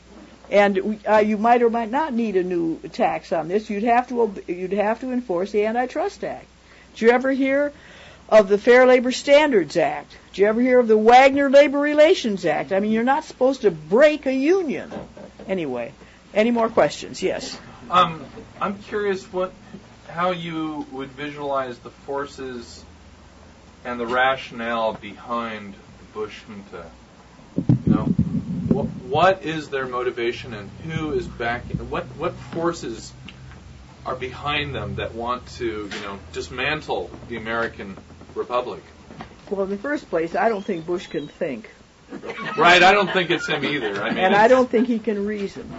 Speaker 3: And uh, you might or might not need a new tax on this. You'd have to you'd have to enforce the Antitrust Act. Did you ever hear of the Fair Labor Standards Act? Did you ever hear of the Wagner Labor Relations Act? I mean, you're not supposed to break a union. Anyway, any more questions? Yes.
Speaker 2: Um, I'm curious what, how you would visualize the forces and the rationale behind the Bush junta. You know, what, what is their motivation, and who is backing? What what forces are behind them that want to, you know, dismantle the American Republic?
Speaker 3: Well, in the first place, I don't think Bush can think.
Speaker 2: Right, I don't think it's him either. I mean,
Speaker 3: and I don't think he can reason.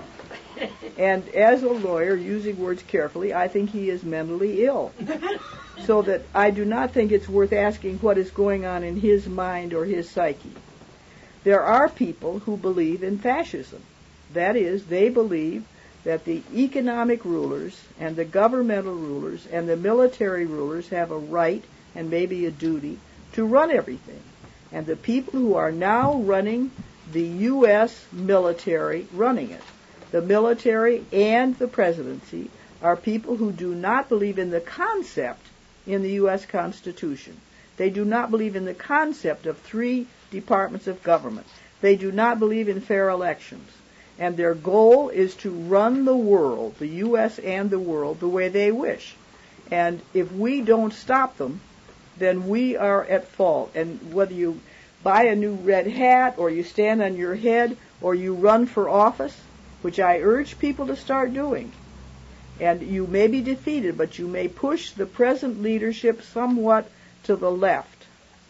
Speaker 3: And as a lawyer, using words carefully, I think he is mentally ill. So that I do not think it's worth asking what is going on in his mind or his psyche. There are people who believe in fascism. That is, they believe that the economic rulers and the governmental rulers and the military rulers have a right and maybe a duty to run everything. And the people who are now running the U S military, running it, the military and the presidency, are people who do not believe in the concept in the U S Constitution. They do not believe in the concept of three departments of government. They do not believe in fair elections. And their goal is to run the world, the U S and the world, the way they wish. And if we don't stop them, then we are at fault. And whether you buy a new red hat or you stand on your head or you run for office, which I urge people to start doing, and you may be defeated, but you may push the present leadership somewhat to the left.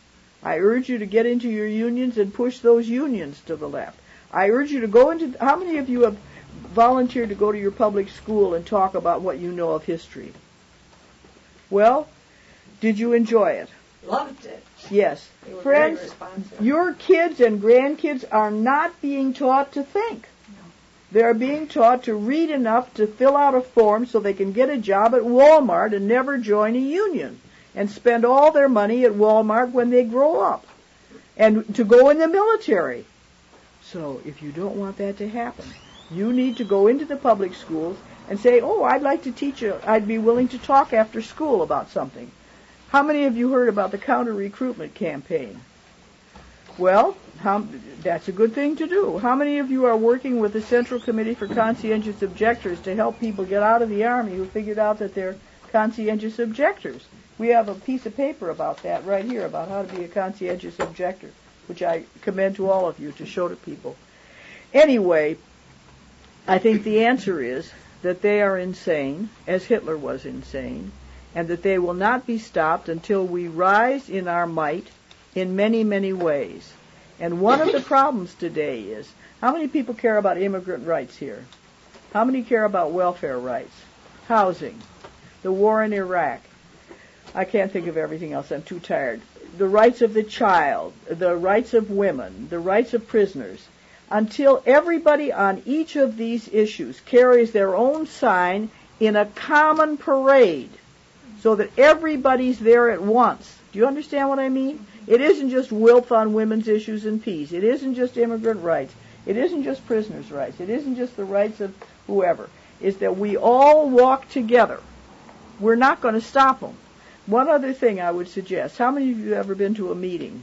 Speaker 3: I urge you to get into your unions and push those unions to the left. I urge you to go into... How many of you have volunteered to go to your public school and talk about what you know of history? Well, did you enjoy it?
Speaker 8: Loved it.
Speaker 3: Yes.
Speaker 8: They were
Speaker 3: Friends,
Speaker 8: very responsive.
Speaker 3: your kids and grandkids are not being taught to think. They are being taught to read enough to fill out a form so they can get a job at Walmart and never join a union and spend all their money at Walmart when they grow up, and to go in the military. So if you don't want that to happen, you need to go into the public schools and say, oh, I'd like to teach you, I'd be willing to talk after school about something. How many of you heard about the counter-recruitment campaign? Well, how, that's a good thing to do. How many of you are working with the Central Committee for Conscientious Objectors to help people get out of the Army who figured out that they're conscientious objectors? We have a piece of paper about that right here, about how to be a conscientious objector, which I commend to all of you to show to people. Anyway, I think the answer is that they are insane, as Hitler was insane, and that they will not be stopped until we rise in our might in many, many ways. And one of the problems today is, how many people care about immigrant rights here? How many care about welfare rights? Housing? The war in Iraq? I can't think of everything else. I'm too tired. The rights of the child, the rights of women, the rights of prisoners. Until everybody on each of these issues carries their own sign in a common parade so that everybody's there at once. Do you understand what I mean? It isn't just wealth on women's issues and peace. It isn't just immigrant rights. It isn't just prisoners' rights. It isn't just the rights of whoever. It's that we all walk together. We're not going to stop them. One other thing I would suggest. How many of you have ever been to a meeting?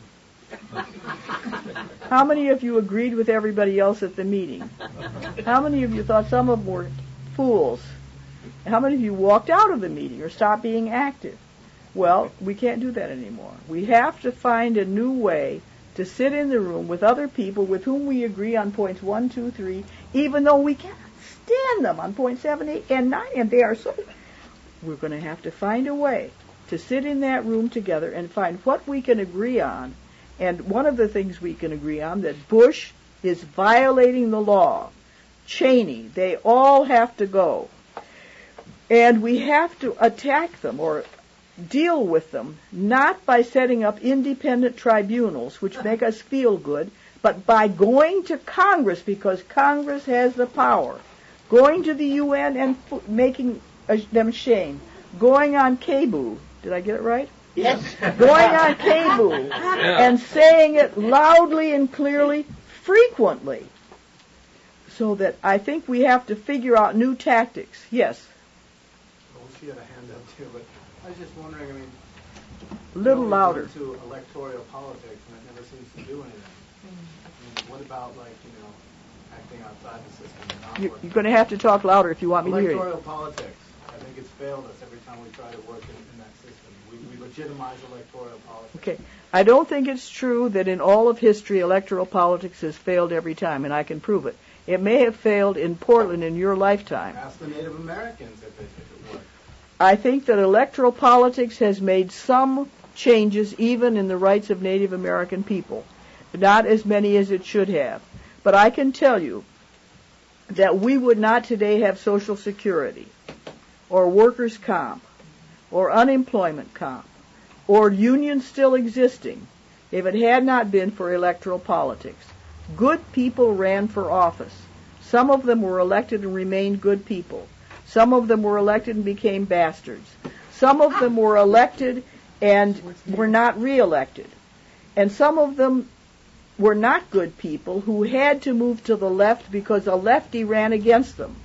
Speaker 3: How many of you agreed with everybody else at the meeting? How many of you thought some of them were fools? How many of you walked out of the meeting or stopped being active? Well, we can't do that anymore. We have to find a new way to sit in the room with other people with whom we agree on points one, two, three, even though we cannot stand them on points seven, eight, and nine, and they are so... We're going to have to find a way to sit in that room together and find what we can agree on. And one of the things we can agree on, that Bush is violating the law. Cheney, they all have to go. And we have to attack them, or deal with them, not by setting up independent tribunals, which make us feel good, but by going to Congress, because Congress has the power, going to the U N and f- making uh, them shame, going on K B U, did I get it right?
Speaker 1: Yes.
Speaker 3: Going on K B U and saying it loudly and clearly, frequently, so that I think we have to figure out new tactics. Yes?
Speaker 8: Well, she had a hand up too, but I was just wondering, I mean,
Speaker 3: A little
Speaker 8: you know,
Speaker 3: louder.
Speaker 8: we go into electoral politics, and it never seems to do anything. I mean, what about, like, you know, acting outside the system and not
Speaker 3: You,
Speaker 8: working?
Speaker 3: you're going to have to talk louder if you want me to hear you.
Speaker 8: Electoral politics. I think it's failed us every time we try to work in, in that system. We, we legitimize electoral politics.
Speaker 3: Okay. I don't think it's true that in all of history electoral politics has failed every time, and I can prove it. It may have failed in Portland in your lifetime.
Speaker 8: Ask the Native Americans if it, if it worked.
Speaker 3: I think that electoral politics has made some changes even in the rights of Native American people. Not as many as it should have. But I can tell you that we would not today have Social Security or workers' comp or unemployment comp or unions still existing if it had not been for electoral politics. Good people ran for office. Some of them were elected and remained good people. Some of them were elected and became bastards. Some of them were elected and were not reelected. And some of them were not good people who had to move to the left because a lefty ran against them.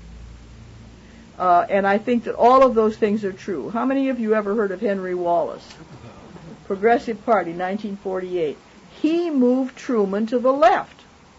Speaker 3: Uh, and I think that all of those things are true. How many of you ever heard of Henry Wallace? Progressive Party, nineteen forty-eight. He moved Truman to the left.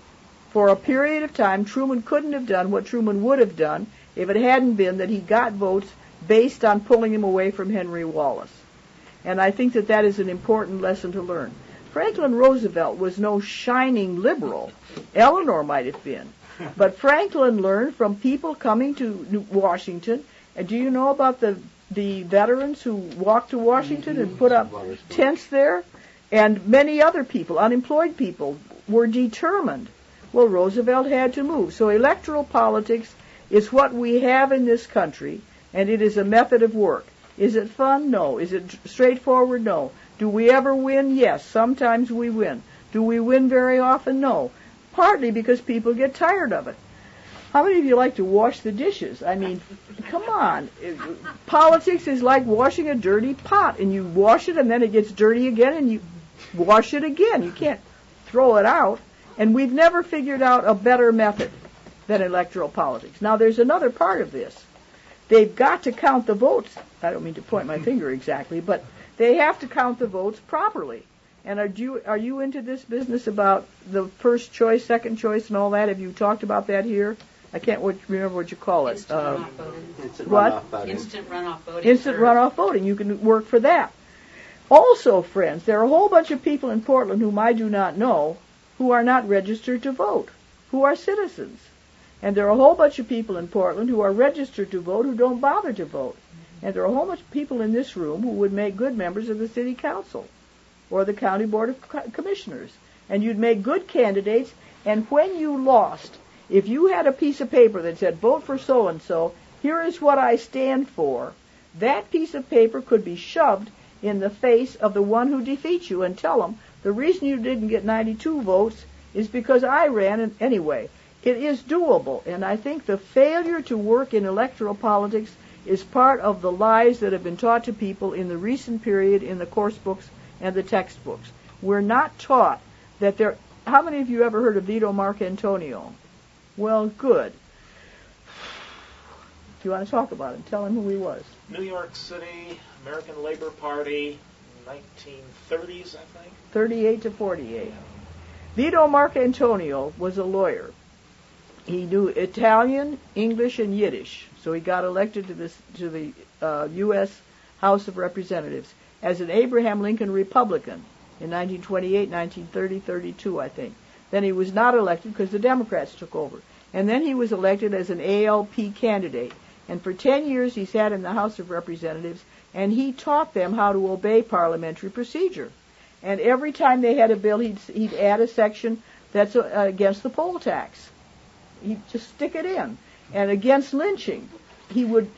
Speaker 3: For a period of time, Truman couldn't have done what Truman would have done if it hadn't been that he got votes based on pulling him away from Henry Wallace. And I think that that is an important lesson to learn. Franklin Roosevelt was no shining liberal. Eleanor might have been. But Franklin learned from people coming to Washington. And do you know about the the veterans who walked to Washington and put up tents there? And many other people, unemployed people, were determined. Well, Roosevelt had to move. So electoral politics is what we have in this country, and it is a method of work. Is it fun? No. Is it straightforward? No. Do we ever win? Yes. Sometimes we win. Do we win very often? No. Partly because people get tired of it. How many of you like to wash the dishes? I mean, come on. Politics is like washing a dirty pot, and you wash it and then it gets dirty again and you wash it again. You can't throw it out. And we've never figured out a better method than electoral politics. Now, there's another part of this. They've got to count the votes. I don't mean to point my finger exactly, but they have to count the votes properly. And are you, are you into this business about the first choice, second choice, and all that? Have you talked about that here? I can't what, remember what you call it.
Speaker 10: Instant
Speaker 3: Uh,
Speaker 10: runoff voting.
Speaker 1: Instant
Speaker 3: what?
Speaker 1: runoff voting.
Speaker 10: Instant runoff voting.
Speaker 3: Instant
Speaker 10: Sure.
Speaker 3: runoff voting. You can work for that. Also, friends, there are a whole bunch of people in Portland whom I do not know who are not registered to vote, who are citizens. And there are a whole bunch of people in Portland who are registered to vote who don't bother to vote. And there are a whole bunch of people in this room who would make good members of the city council or the county board of co- commissioners. And you'd make good candidates, and when you lost, if you had a piece of paper that said, vote for so-and-so, here is what I stand for, that piece of paper could be shoved in the face of the one who defeats you and tell them, the reason you didn't get ninety-two votes is because I ran anyway. It is doable, and I think the failure to work in electoral politics is part of the lies that have been taught to people in the recent period in the course books and the textbooks. We're not taught that there... How many of you ever heard of Vito Marcantonio? Well, good. Do you want to talk about him? Tell him who he was.
Speaker 11: New York City, American Labor Party, nineteen thirties, I think.
Speaker 3: thirty-eight to forty-eight. Vito Marcantonio was a lawyer. He knew Italian, English, and Yiddish, so he got elected to this to the uh, U S House of Representatives as an Abraham Lincoln Republican in nineteen twenty-eight, nineteen thirty, thirty-two, I think. Then he was not elected because the Democrats took over. And then he was elected as an A L P candidate. And for ten years he sat in the House of Representatives, and he taught them how to obey parliamentary procedure. And every time they had a bill, he'd, he'd add a section that's uh, against the poll tax. He'd just stick it in. And against lynching, he would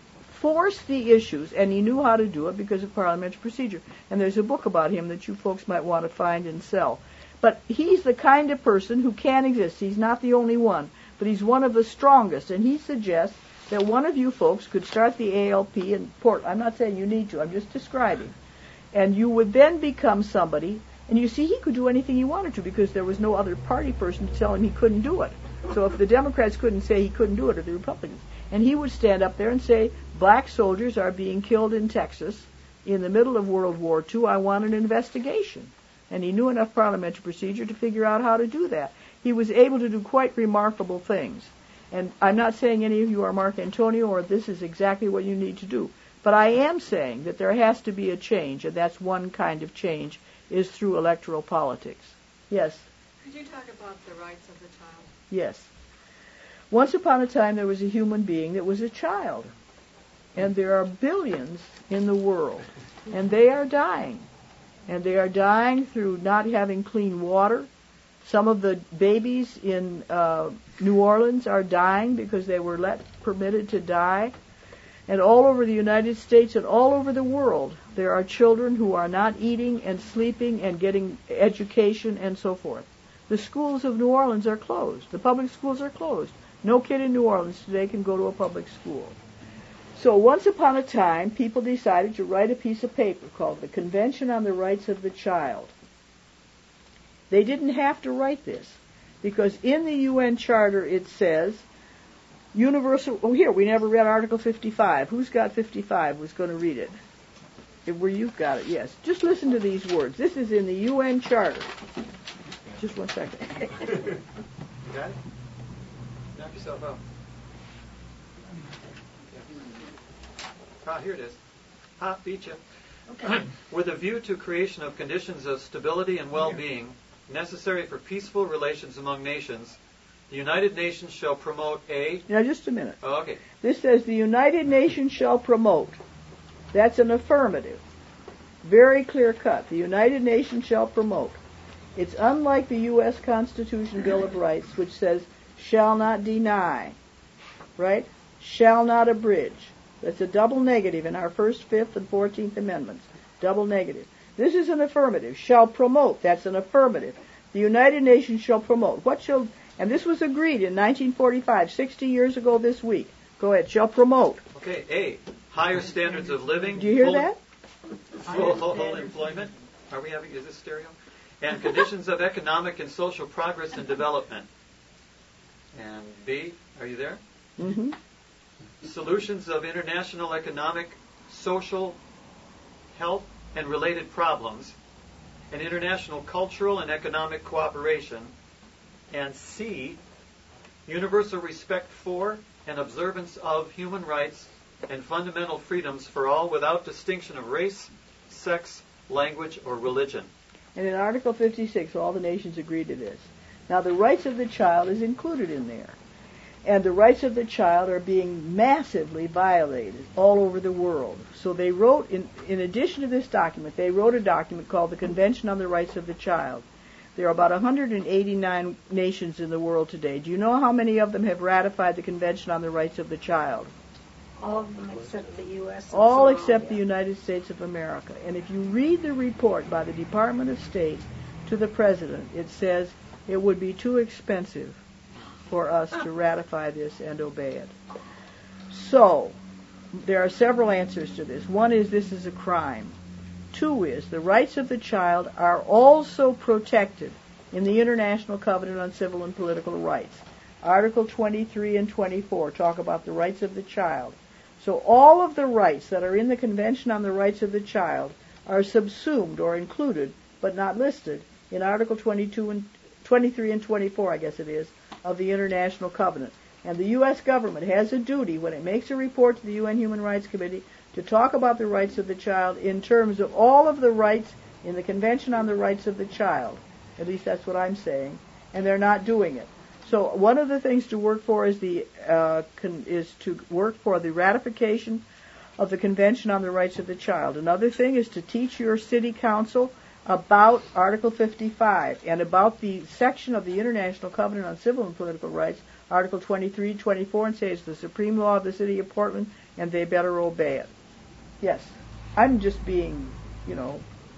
Speaker 3: force the issues, and he knew how to do it because of parliamentary procedure. And there's a book about him that you folks might want to find and sell. But he's the kind of person who can exist. He's not the only one, but he's one of the strongest. And he suggests that one of you folks could start the A L P in Port. I'm not saying you need to. I'm just describing. And you would then become somebody. And you see, he could do anything he wanted to because there was no other party person to tell him he couldn't do it. So if the Democrats couldn't say he couldn't do it, or the Republicans, and he would stand up there and say, black soldiers are being killed in Texas in the middle of World War Two. I want an investigation. And he knew enough parliamentary procedure to figure out how to do that. He was able to do quite remarkable things. And I'm not saying any of you are Mark Antonio or this is exactly what you need to do. But I am saying that there has to be a change, and that's one kind of change, is through electoral politics. Yes?
Speaker 10: Could you talk about the rights of the child?
Speaker 3: Yes. Once upon a time there was a human being that was a child. And there are billions in the world. And they are dying. And they are dying through not having clean water. Some of the babies in uh, New Orleans are dying because they were let permitted to die. And all over the United States and all over the world, there are children who are not eating and sleeping and getting education and so forth. The schools of New Orleans are closed. The public schools are closed. No kid in New Orleans today can go to a public school. So once upon a time, people decided to write a piece of paper called the Convention on the Rights of the Child. They didn't have to write this because in the U N Charter it says universal. Oh, here, we never read Article fifty-five. Who's got fifty-five? Who's going to read it? Where you've got it, yes. Just listen to these words. This is in the U N Charter. Just one second.
Speaker 5: You got it? Knock yourself out. Ah, here it is. Ha, beat you. Okay. With a view to creation of conditions of stability and well-being necessary for peaceful relations among nations, the United Nations shall promote a...
Speaker 3: Now, just a minute.
Speaker 5: Oh, okay.
Speaker 3: This says the United Nations shall promote. That's an affirmative. Very clear cut. The United Nations shall promote. It's unlike the U S Constitution Bill of Rights, which says shall not deny, right? Shall not abridge. That's a double negative in our First, Fifth, and Fourteenth Amendments. Double negative. This is an affirmative. Shall promote. That's an affirmative. The United Nations shall promote. What shall... And this was agreed in nineteen forty-five, sixty years ago this week. Go ahead. Shall promote.
Speaker 5: Okay, A. Higher standards of living.
Speaker 3: Do you hear
Speaker 5: full,
Speaker 3: that?
Speaker 5: Full, full, full employment. Are we having... Is this stereo? And conditions of economic and social progress and development. And B. Are you there?
Speaker 3: Mm-hmm.
Speaker 5: Solutions of international economic, social, health, and related problems, and international cultural and economic cooperation, and C, universal respect for and observance of human rights and fundamental freedoms for all without distinction of race, sex, language, or religion.
Speaker 3: And in Article fifty-six, all the nations agree to this. Now, the rights of the child is included in there. And the rights of the child are being massively violated all over the world. So they wrote, in, in addition to this document, they wrote a document called the Convention on the Rights of the Child. There are about one hundred eighty-nine nations in the world today. Do you know how many of them have ratified the Convention on the Rights of the Child?
Speaker 10: All of them except the U S
Speaker 3: All except the United States of America. And if you read the report by the Department of State to the President, it says it would be too expensive for us to ratify this and obey it. So, there are several answers to this. One is this is a crime. Two is the rights of the child are also protected in the International Covenant on Civil and Political Rights. Article twenty-three and twenty-four talk about the rights of the child. So all of the rights that are in the Convention on the Rights of the Child are subsumed or included, but not listed, in Article twenty-two and twenty-three and twenty-four, I guess it is, of the International Covenant. And the U S government has a duty, when it makes a report to the U N Human Rights Committee, to talk about the rights of the child in terms of all of the rights in the Convention on the Rights of the Child. At least that's what I'm saying. And they're not doing it. So one of the things to work for is the uh, con- is to work for the ratification of the Convention on the Rights of the Child. Another thing is to teach your city council about Article fifty-five and about the section of the International Covenant on Civil and Political Rights, Article twenty-three, twenty-four, and says the supreme law of the city of Portland and they better obey it. Yes, I'm just being, you know,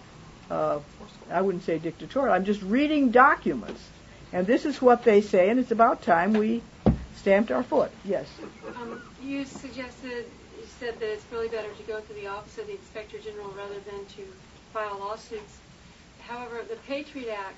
Speaker 3: uh, I wouldn't say dictatorial. I'm just reading documents, and this is what they say, and it's about time we stamped our foot. Yes.
Speaker 12: Um, you suggested, you said that it's really better to go to the office of the Inspector General rather than to file lawsuits. However, the Patriot Act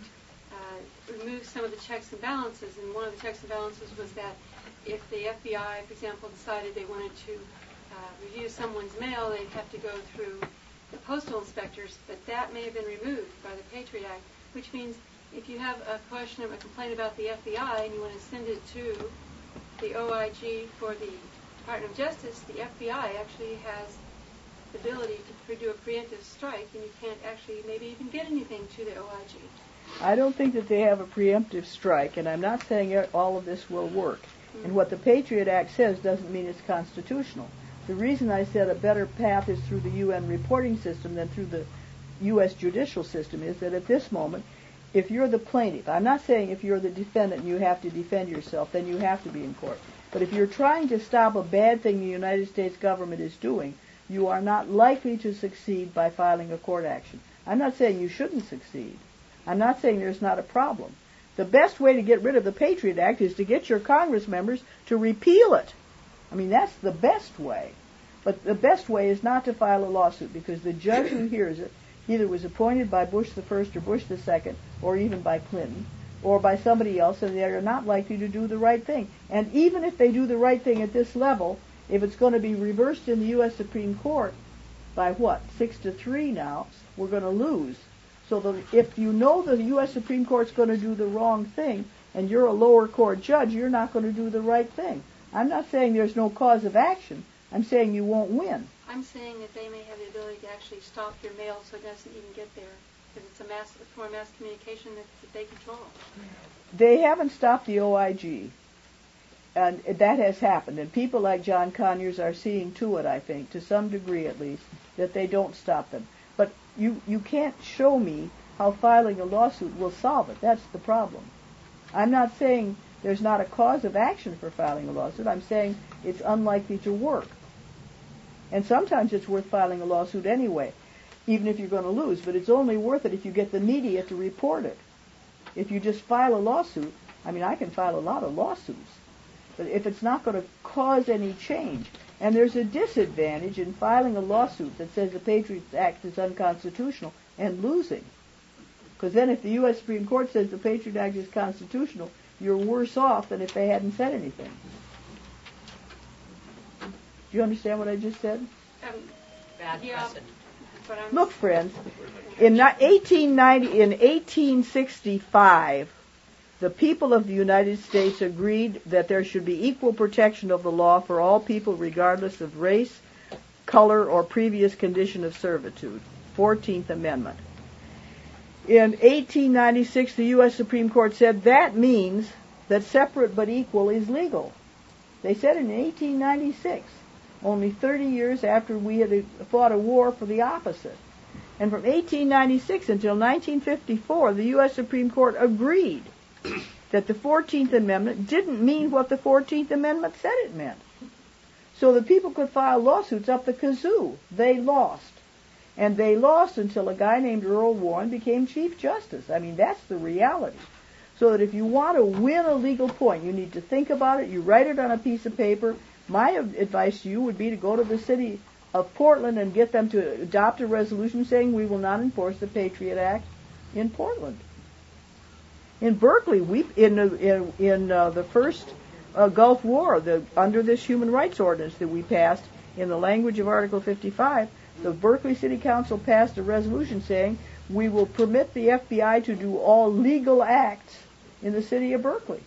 Speaker 12: uh, removes some of the checks and balances, and one of the checks and balances was that if the F B I, for example, decided they wanted to uh, review someone's mail, they'd have to go through the postal inspectors, but that may have been removed by the Patriot Act, which means if you have a question or a complaint about the F B I and you want to send it to the O I G for the Department of Justice, the F B I actually has the ability to do a preemptive strike, and you can't actually maybe even get anything to the O I G.
Speaker 3: I don't think that they have a preemptive strike, and I'm not saying all of this will work. Mm-hmm. And what the Patriot Act says doesn't mean it's constitutional. The reason I said a better path is through the U N reporting system than through the U S judicial system is that at this moment, if you're the plaintiff, I'm not saying if you're the defendant and you have to defend yourself, then you have to be in court. But if you're trying to stop a bad thing the United States government is doing, you are not likely to succeed by filing a court action. I'm not saying you shouldn't succeed. I'm not saying there's not a problem. The best way to get rid of the Patriot Act is to get your Congress members to repeal it. I mean, that's the best way. But the best way is not to file a lawsuit, because the judge who hears it either was appointed by Bush the First or Bush the Second, or even by Clinton, or by somebody else, and they are not likely to do the right thing. And even if they do the right thing at this level, if it's going to be reversed in the U S Supreme Court by what, six to three now, we're going to lose. So the, if you know the U S Supreme Court's going to do the wrong thing, and you're a lower court judge, you're not going to do the right thing. I'm not saying there's no cause of action. I'm saying you won't win.
Speaker 12: I'm saying that they may have the ability to actually stop your mail so it doesn't even get there, because it's a mass, a form of mass communication that, that they control.
Speaker 3: They haven't stopped the O I G, and that has happened. And people like John Conyers are seeing to it, I think, to some degree at least, that they don't stop them. But you, you can't show me how filing a lawsuit will solve it. That's the problem. I'm not saying there's not a cause of action for filing a lawsuit. I'm saying it's unlikely to work. And sometimes it's worth filing a lawsuit anyway, even if you're going to lose. But it's only worth it if you get the media to report it. If you just file a lawsuit, I mean, I can file a lot of lawsuits. But if it's not going to cause any change, and there's a disadvantage in filing a lawsuit that says the Patriot Act is unconstitutional and losing. Because then if the U S Supreme Court says the Patriot Act is constitutional, you're worse off than if they hadn't said anything. Do you understand what I just said?
Speaker 12: Um,
Speaker 10: Bad
Speaker 12: yeah,
Speaker 10: precedent.
Speaker 12: but I'm
Speaker 3: Look, friends, in eighteen ninety, in eighteen sixty-five, the people of the United States agreed that there should be equal protection of the law for all people regardless of race, color, or previous condition of servitude. fourteenth Amendment. In eighteen ninety-six, the U S Supreme Court said that means that separate but equal is legal. They said it in eighteen ninety-six, only thirty years after we had fought a war for the opposite. And from eighteen ninety-six until nineteen fifty-four, the U S Supreme Court agreed that the fourteenth Amendment didn't mean what the fourteenth Amendment said it meant. So the people could file lawsuits up the kazoo. They lost. And they lost until a guy named Earl Warren became Chief Justice. I mean, that's the reality. So that if you want to win a legal point, you need to think about it. You write it on a piece of paper. My advice to you would be to go to the city of Portland and get them to adopt a resolution saying we will not enforce the Patriot Act in Portland. In Berkeley, we in in, in uh, the first uh, Gulf War, the, under this human rights ordinance that we passed in the language of Article fifty-five, the Berkeley City Council passed a resolution saying we will permit the F B I to do all legal acts in the city of Berkeley.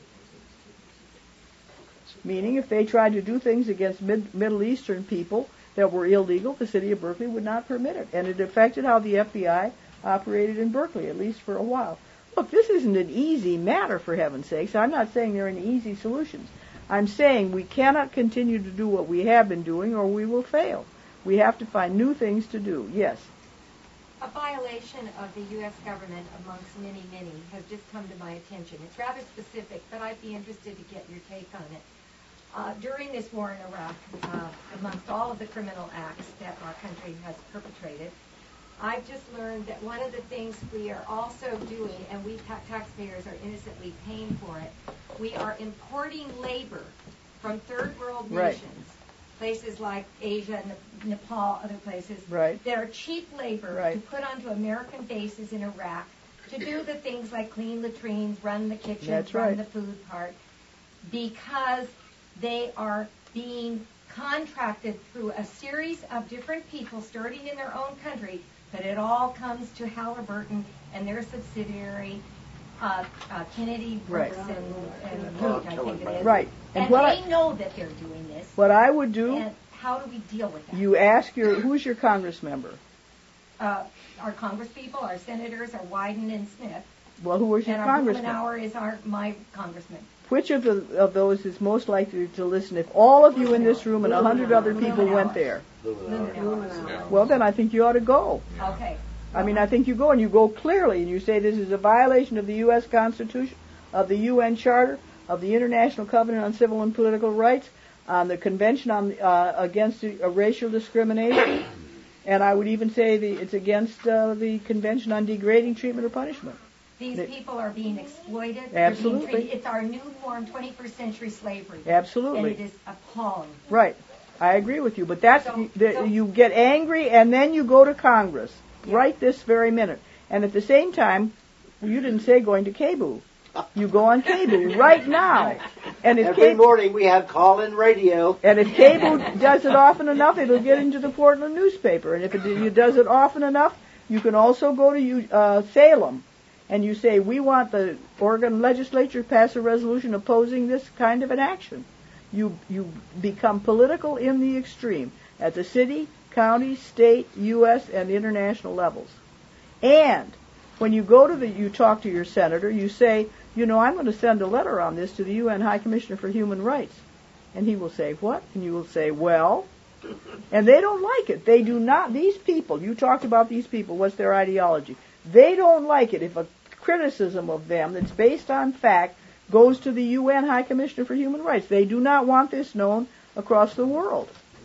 Speaker 3: Meaning if they tried to do things against mid- Middle Eastern people that were illegal, the city of Berkeley would not permit it. And it affected how the F B I operated in Berkeley, at least for a while. Look, this isn't an easy matter, for heaven's sakes. I'm not saying there are any easy solutions. I'm saying we cannot continue to do what we have been doing or we will fail. We have to find new things to do. Yes?
Speaker 13: A violation of the U S government amongst many, many has just come to my attention. It's rather specific, but I'd be interested to get your take on it. Uh, during this war in Iraq, uh, amongst all of the criminal acts that our country has perpetrated, I've just learned that one of the things we are also doing, and we ta- taxpayers are innocently paying for it, we are importing labor from third world
Speaker 3: Right.
Speaker 13: nations, places like Asia, Ne- Nepal, other places,
Speaker 3: Right.
Speaker 13: that are cheap labor
Speaker 3: Right.
Speaker 13: to put onto American bases in Iraq to do the things like clean latrines, run the kitchens,
Speaker 3: That's
Speaker 13: run
Speaker 3: right.
Speaker 13: the food part, because they are being contracted through a series of different people starting in their own country, but it all comes to Halliburton and their subsidiary, uh, uh, Kennedy
Speaker 3: Right.
Speaker 13: Brooks and, and Root, I think it is.
Speaker 3: Right.
Speaker 13: And,
Speaker 3: And what
Speaker 13: they
Speaker 3: I-
Speaker 13: know that they're doing this.
Speaker 3: What I would do,
Speaker 13: And how do we deal with that?
Speaker 3: you ask your, who's your Congress member?
Speaker 13: Uh, our congresspeople, our senators are Wyden and Smith.
Speaker 3: Well, who is your
Speaker 13: and our
Speaker 3: congressman?
Speaker 13: Blumenauer is our my congressman.
Speaker 3: Which of the of those is most likely to listen if all of you in this room and a hundred other people went there? Well, then I think you ought to go.
Speaker 13: Okay.
Speaker 3: I mean, I think you go and you go clearly and you say this is a violation of the U S Constitution, of the U N Charter, of the International Covenant on Civil and Political Rights, on the Convention on uh, against uh, racial discrimination, and I would even say the, it's against uh, the Convention on Degrading Treatment or Punishment.
Speaker 13: These
Speaker 3: They-
Speaker 13: people are being exploited. They're being
Speaker 3: Absolutely.
Speaker 13: treated- It's our newborn twenty-first century slavery.
Speaker 3: Absolutely.
Speaker 13: And it is appalling.
Speaker 3: Right. I agree with you, but that's
Speaker 13: So-
Speaker 3: you, the,
Speaker 13: so-
Speaker 3: you get angry and then you go to Congress right this very minute. And at the same time, you didn't say going to K B U. You go on K B U right now. And if
Speaker 1: Every
Speaker 3: K-
Speaker 1: morning we have call-in radio.
Speaker 3: and if K B U does it often enough, it'll get into the Portland newspaper. And if it, it does it often enough, you can also go to you, uh, Salem. And you say, we want the Oregon legislature to pass a resolution opposing this kind of an action. You you become political in the extreme at the city, county, state, U S, and international levels. And when you go to the, you talk to your senator, you say, you know, I'm going to send a letter on this to the U N High Commissioner for Human Rights. And he will say, what? And you will say, well, and they don't like it. They do not, these people, you talked about these people, what's their ideology? They don't like it if a criticism of them that's based on fact goes to the U N High Commissioner for Human Rights. They do not want this known across the world.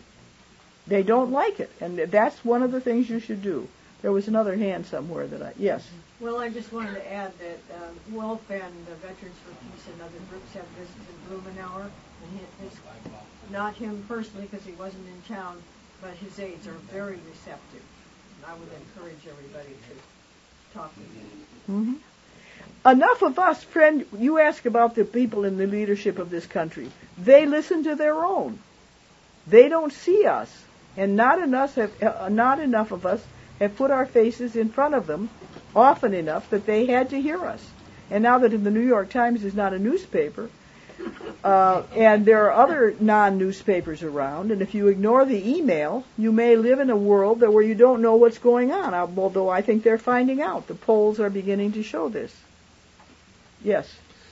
Speaker 3: They don't like it, and that's one of the things you should do. There was another hand somewhere that I, yes.
Speaker 14: Well, I just wanted to add that uh, Wolf and the Veterans for Peace and other groups have visited Blumenauer, and he, his, not him personally because he wasn't in town, but his aides are very receptive. And I would encourage everybody to talk to him.
Speaker 3: Mm-hmm. Enough of us, friend. You ask about the people in the leadership of this country. They listen to their own. They don't see us, and not enough have, uh, not enough of us have put our faces in front of them often enough that they had to hear us. And now that the New York Times is not a newspaper, uh, and there are other non-newspapers around, and if you ignore the email, you may live in a world that where you don't know what's going on, although I think they're finding out. The polls are beginning to show this. Yes.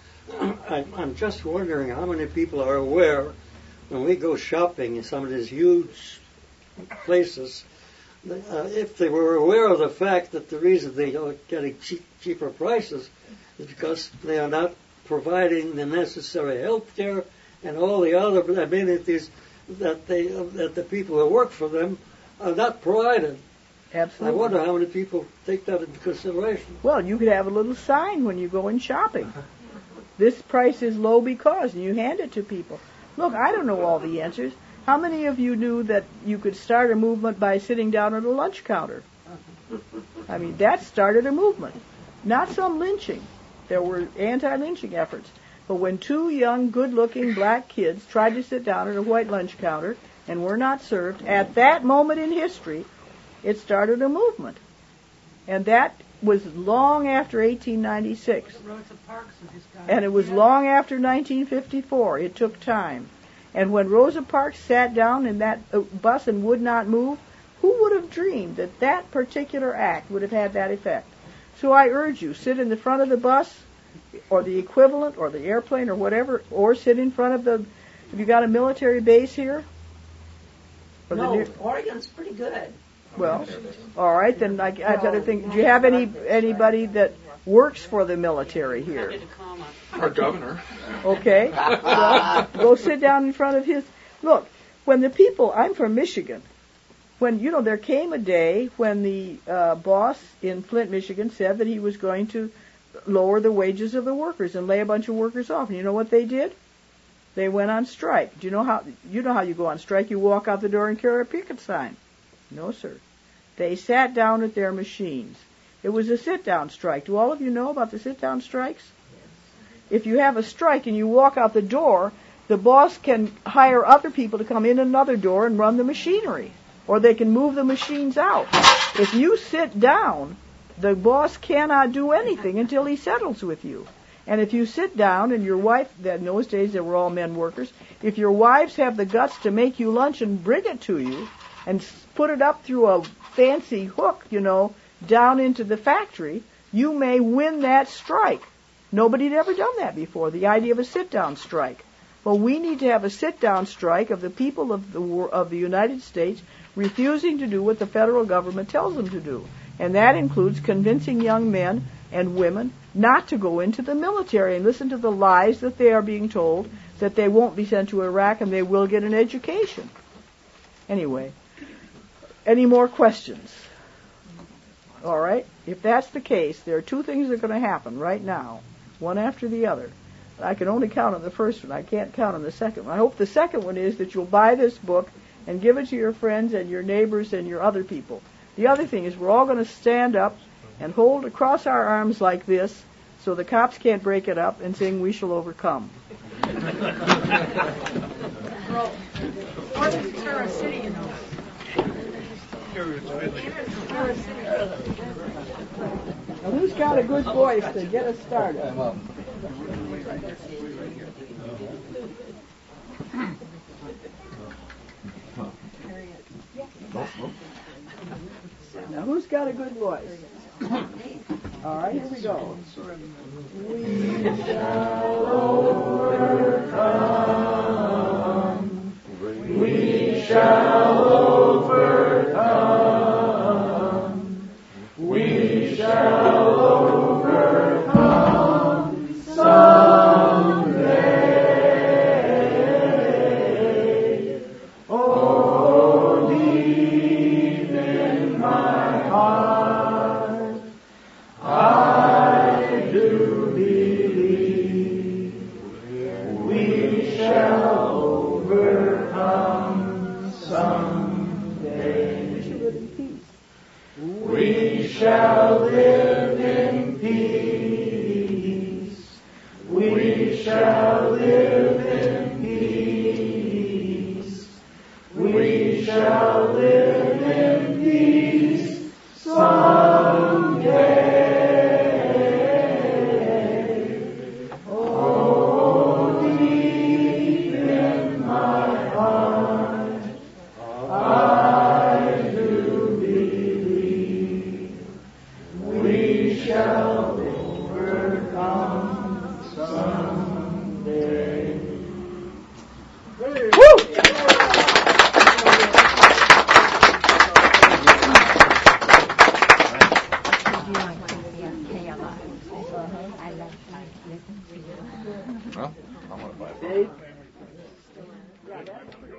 Speaker 6: I'm I'm just wondering how many people are aware when we go shopping in some of these huge places, uh, if they were aware of the fact that the reason they are getting cheap, cheaper prices is because they are not providing the necessary health care and all the other amenities that they that the people who work for them are not provided.
Speaker 3: Absolutely.
Speaker 6: I wonder how many people take that into consideration.
Speaker 3: Well, you could have a little sign when you go in shopping. This price is low because, and you hand it to people. Look, I don't know all the answers. How many of you knew that you could start a movement by sitting down at a lunch counter? I mean, that started a movement. Not some lynching. There were anti-lynching efforts. But when two young, good-looking black kids tried to sit down at a white lunch counter and were not served, at that moment in history, it started a movement. And that was long after eighteen ninety-six. And it was long after nineteen fifty-four. It took time. And when Rosa Parks sat down in that bus and would not move, who would have dreamed that that particular act would have had that effect? So I urge you, sit in the front of the bus, or the equivalent, or the airplane, or whatever, or sit in front of the, have you got a military base here? Or the
Speaker 15: No,
Speaker 3: near-
Speaker 15: Oregon's pretty good.
Speaker 3: Well, all right, then I, I better think. Do you have any anybody that works for the military here.
Speaker 2: Our governor.
Speaker 3: Okay. Well, go sit down in front of his. Look, when the people, I'm from Michigan. When, you know, there came a day when the uh, boss in Flint, Michigan said that he was going to lower the wages of the workers and lay a bunch of workers off. And you know what they did? They went on strike. Do you know how, you know how you go on strike? You walk out the door and carry a picket sign. No, sir. They sat down at their machines. It was a sit-down strike. Do all of you know about the sit-down strikes? If you have a strike and you walk out the door, the boss can hire other people to come in another door and run the machinery. Or they can move the machines out. If you sit down, the boss cannot do anything until he settles with you. And if you sit down and your wife, in those days they were all men workers, if your wives have the guts to make you lunch and bring it to you and put it up through a fancy hook, you know, down into the factory, you may win that strike. Nobody had ever done that before, the idea of a sit-down strike. Well, we need to have a sit-down strike of the people of the of the United States refusing to do what the federal government tells them to do. And that includes convincing young men and women not to go into the military and listen to the lies that they are being told, that they won't be sent to Iraq and they will get an education. Anyway, any more questions? All right. If that's the case, there are two things that are going to happen right now, one after the other. I can only count on the first one. I can't count on the second one. I hope the second one is that you'll buy this book and give it to your friends and your neighbors and your other people. The other thing is we're all going to stand up and hold across our arms like this so the cops can't break it up and sing "We Shall Overcome."
Speaker 14: What is Terra City, you know?
Speaker 3: Now, who's got a good voice to get us started? Now, who's got a good voice? All right, here we go. We shall overcome. We shall overcome. We shall overcome someday. Oh, deep in my heart, I do believe we shall overcome someday. We shall live in peace. We shall live in peace. We shall live in peace someday. Oh, deep in my heart, I do believe we shall overcome someday. Woo!
Speaker 2: Well, I want to buy a book.
Speaker 3: Dave? Yeah, that's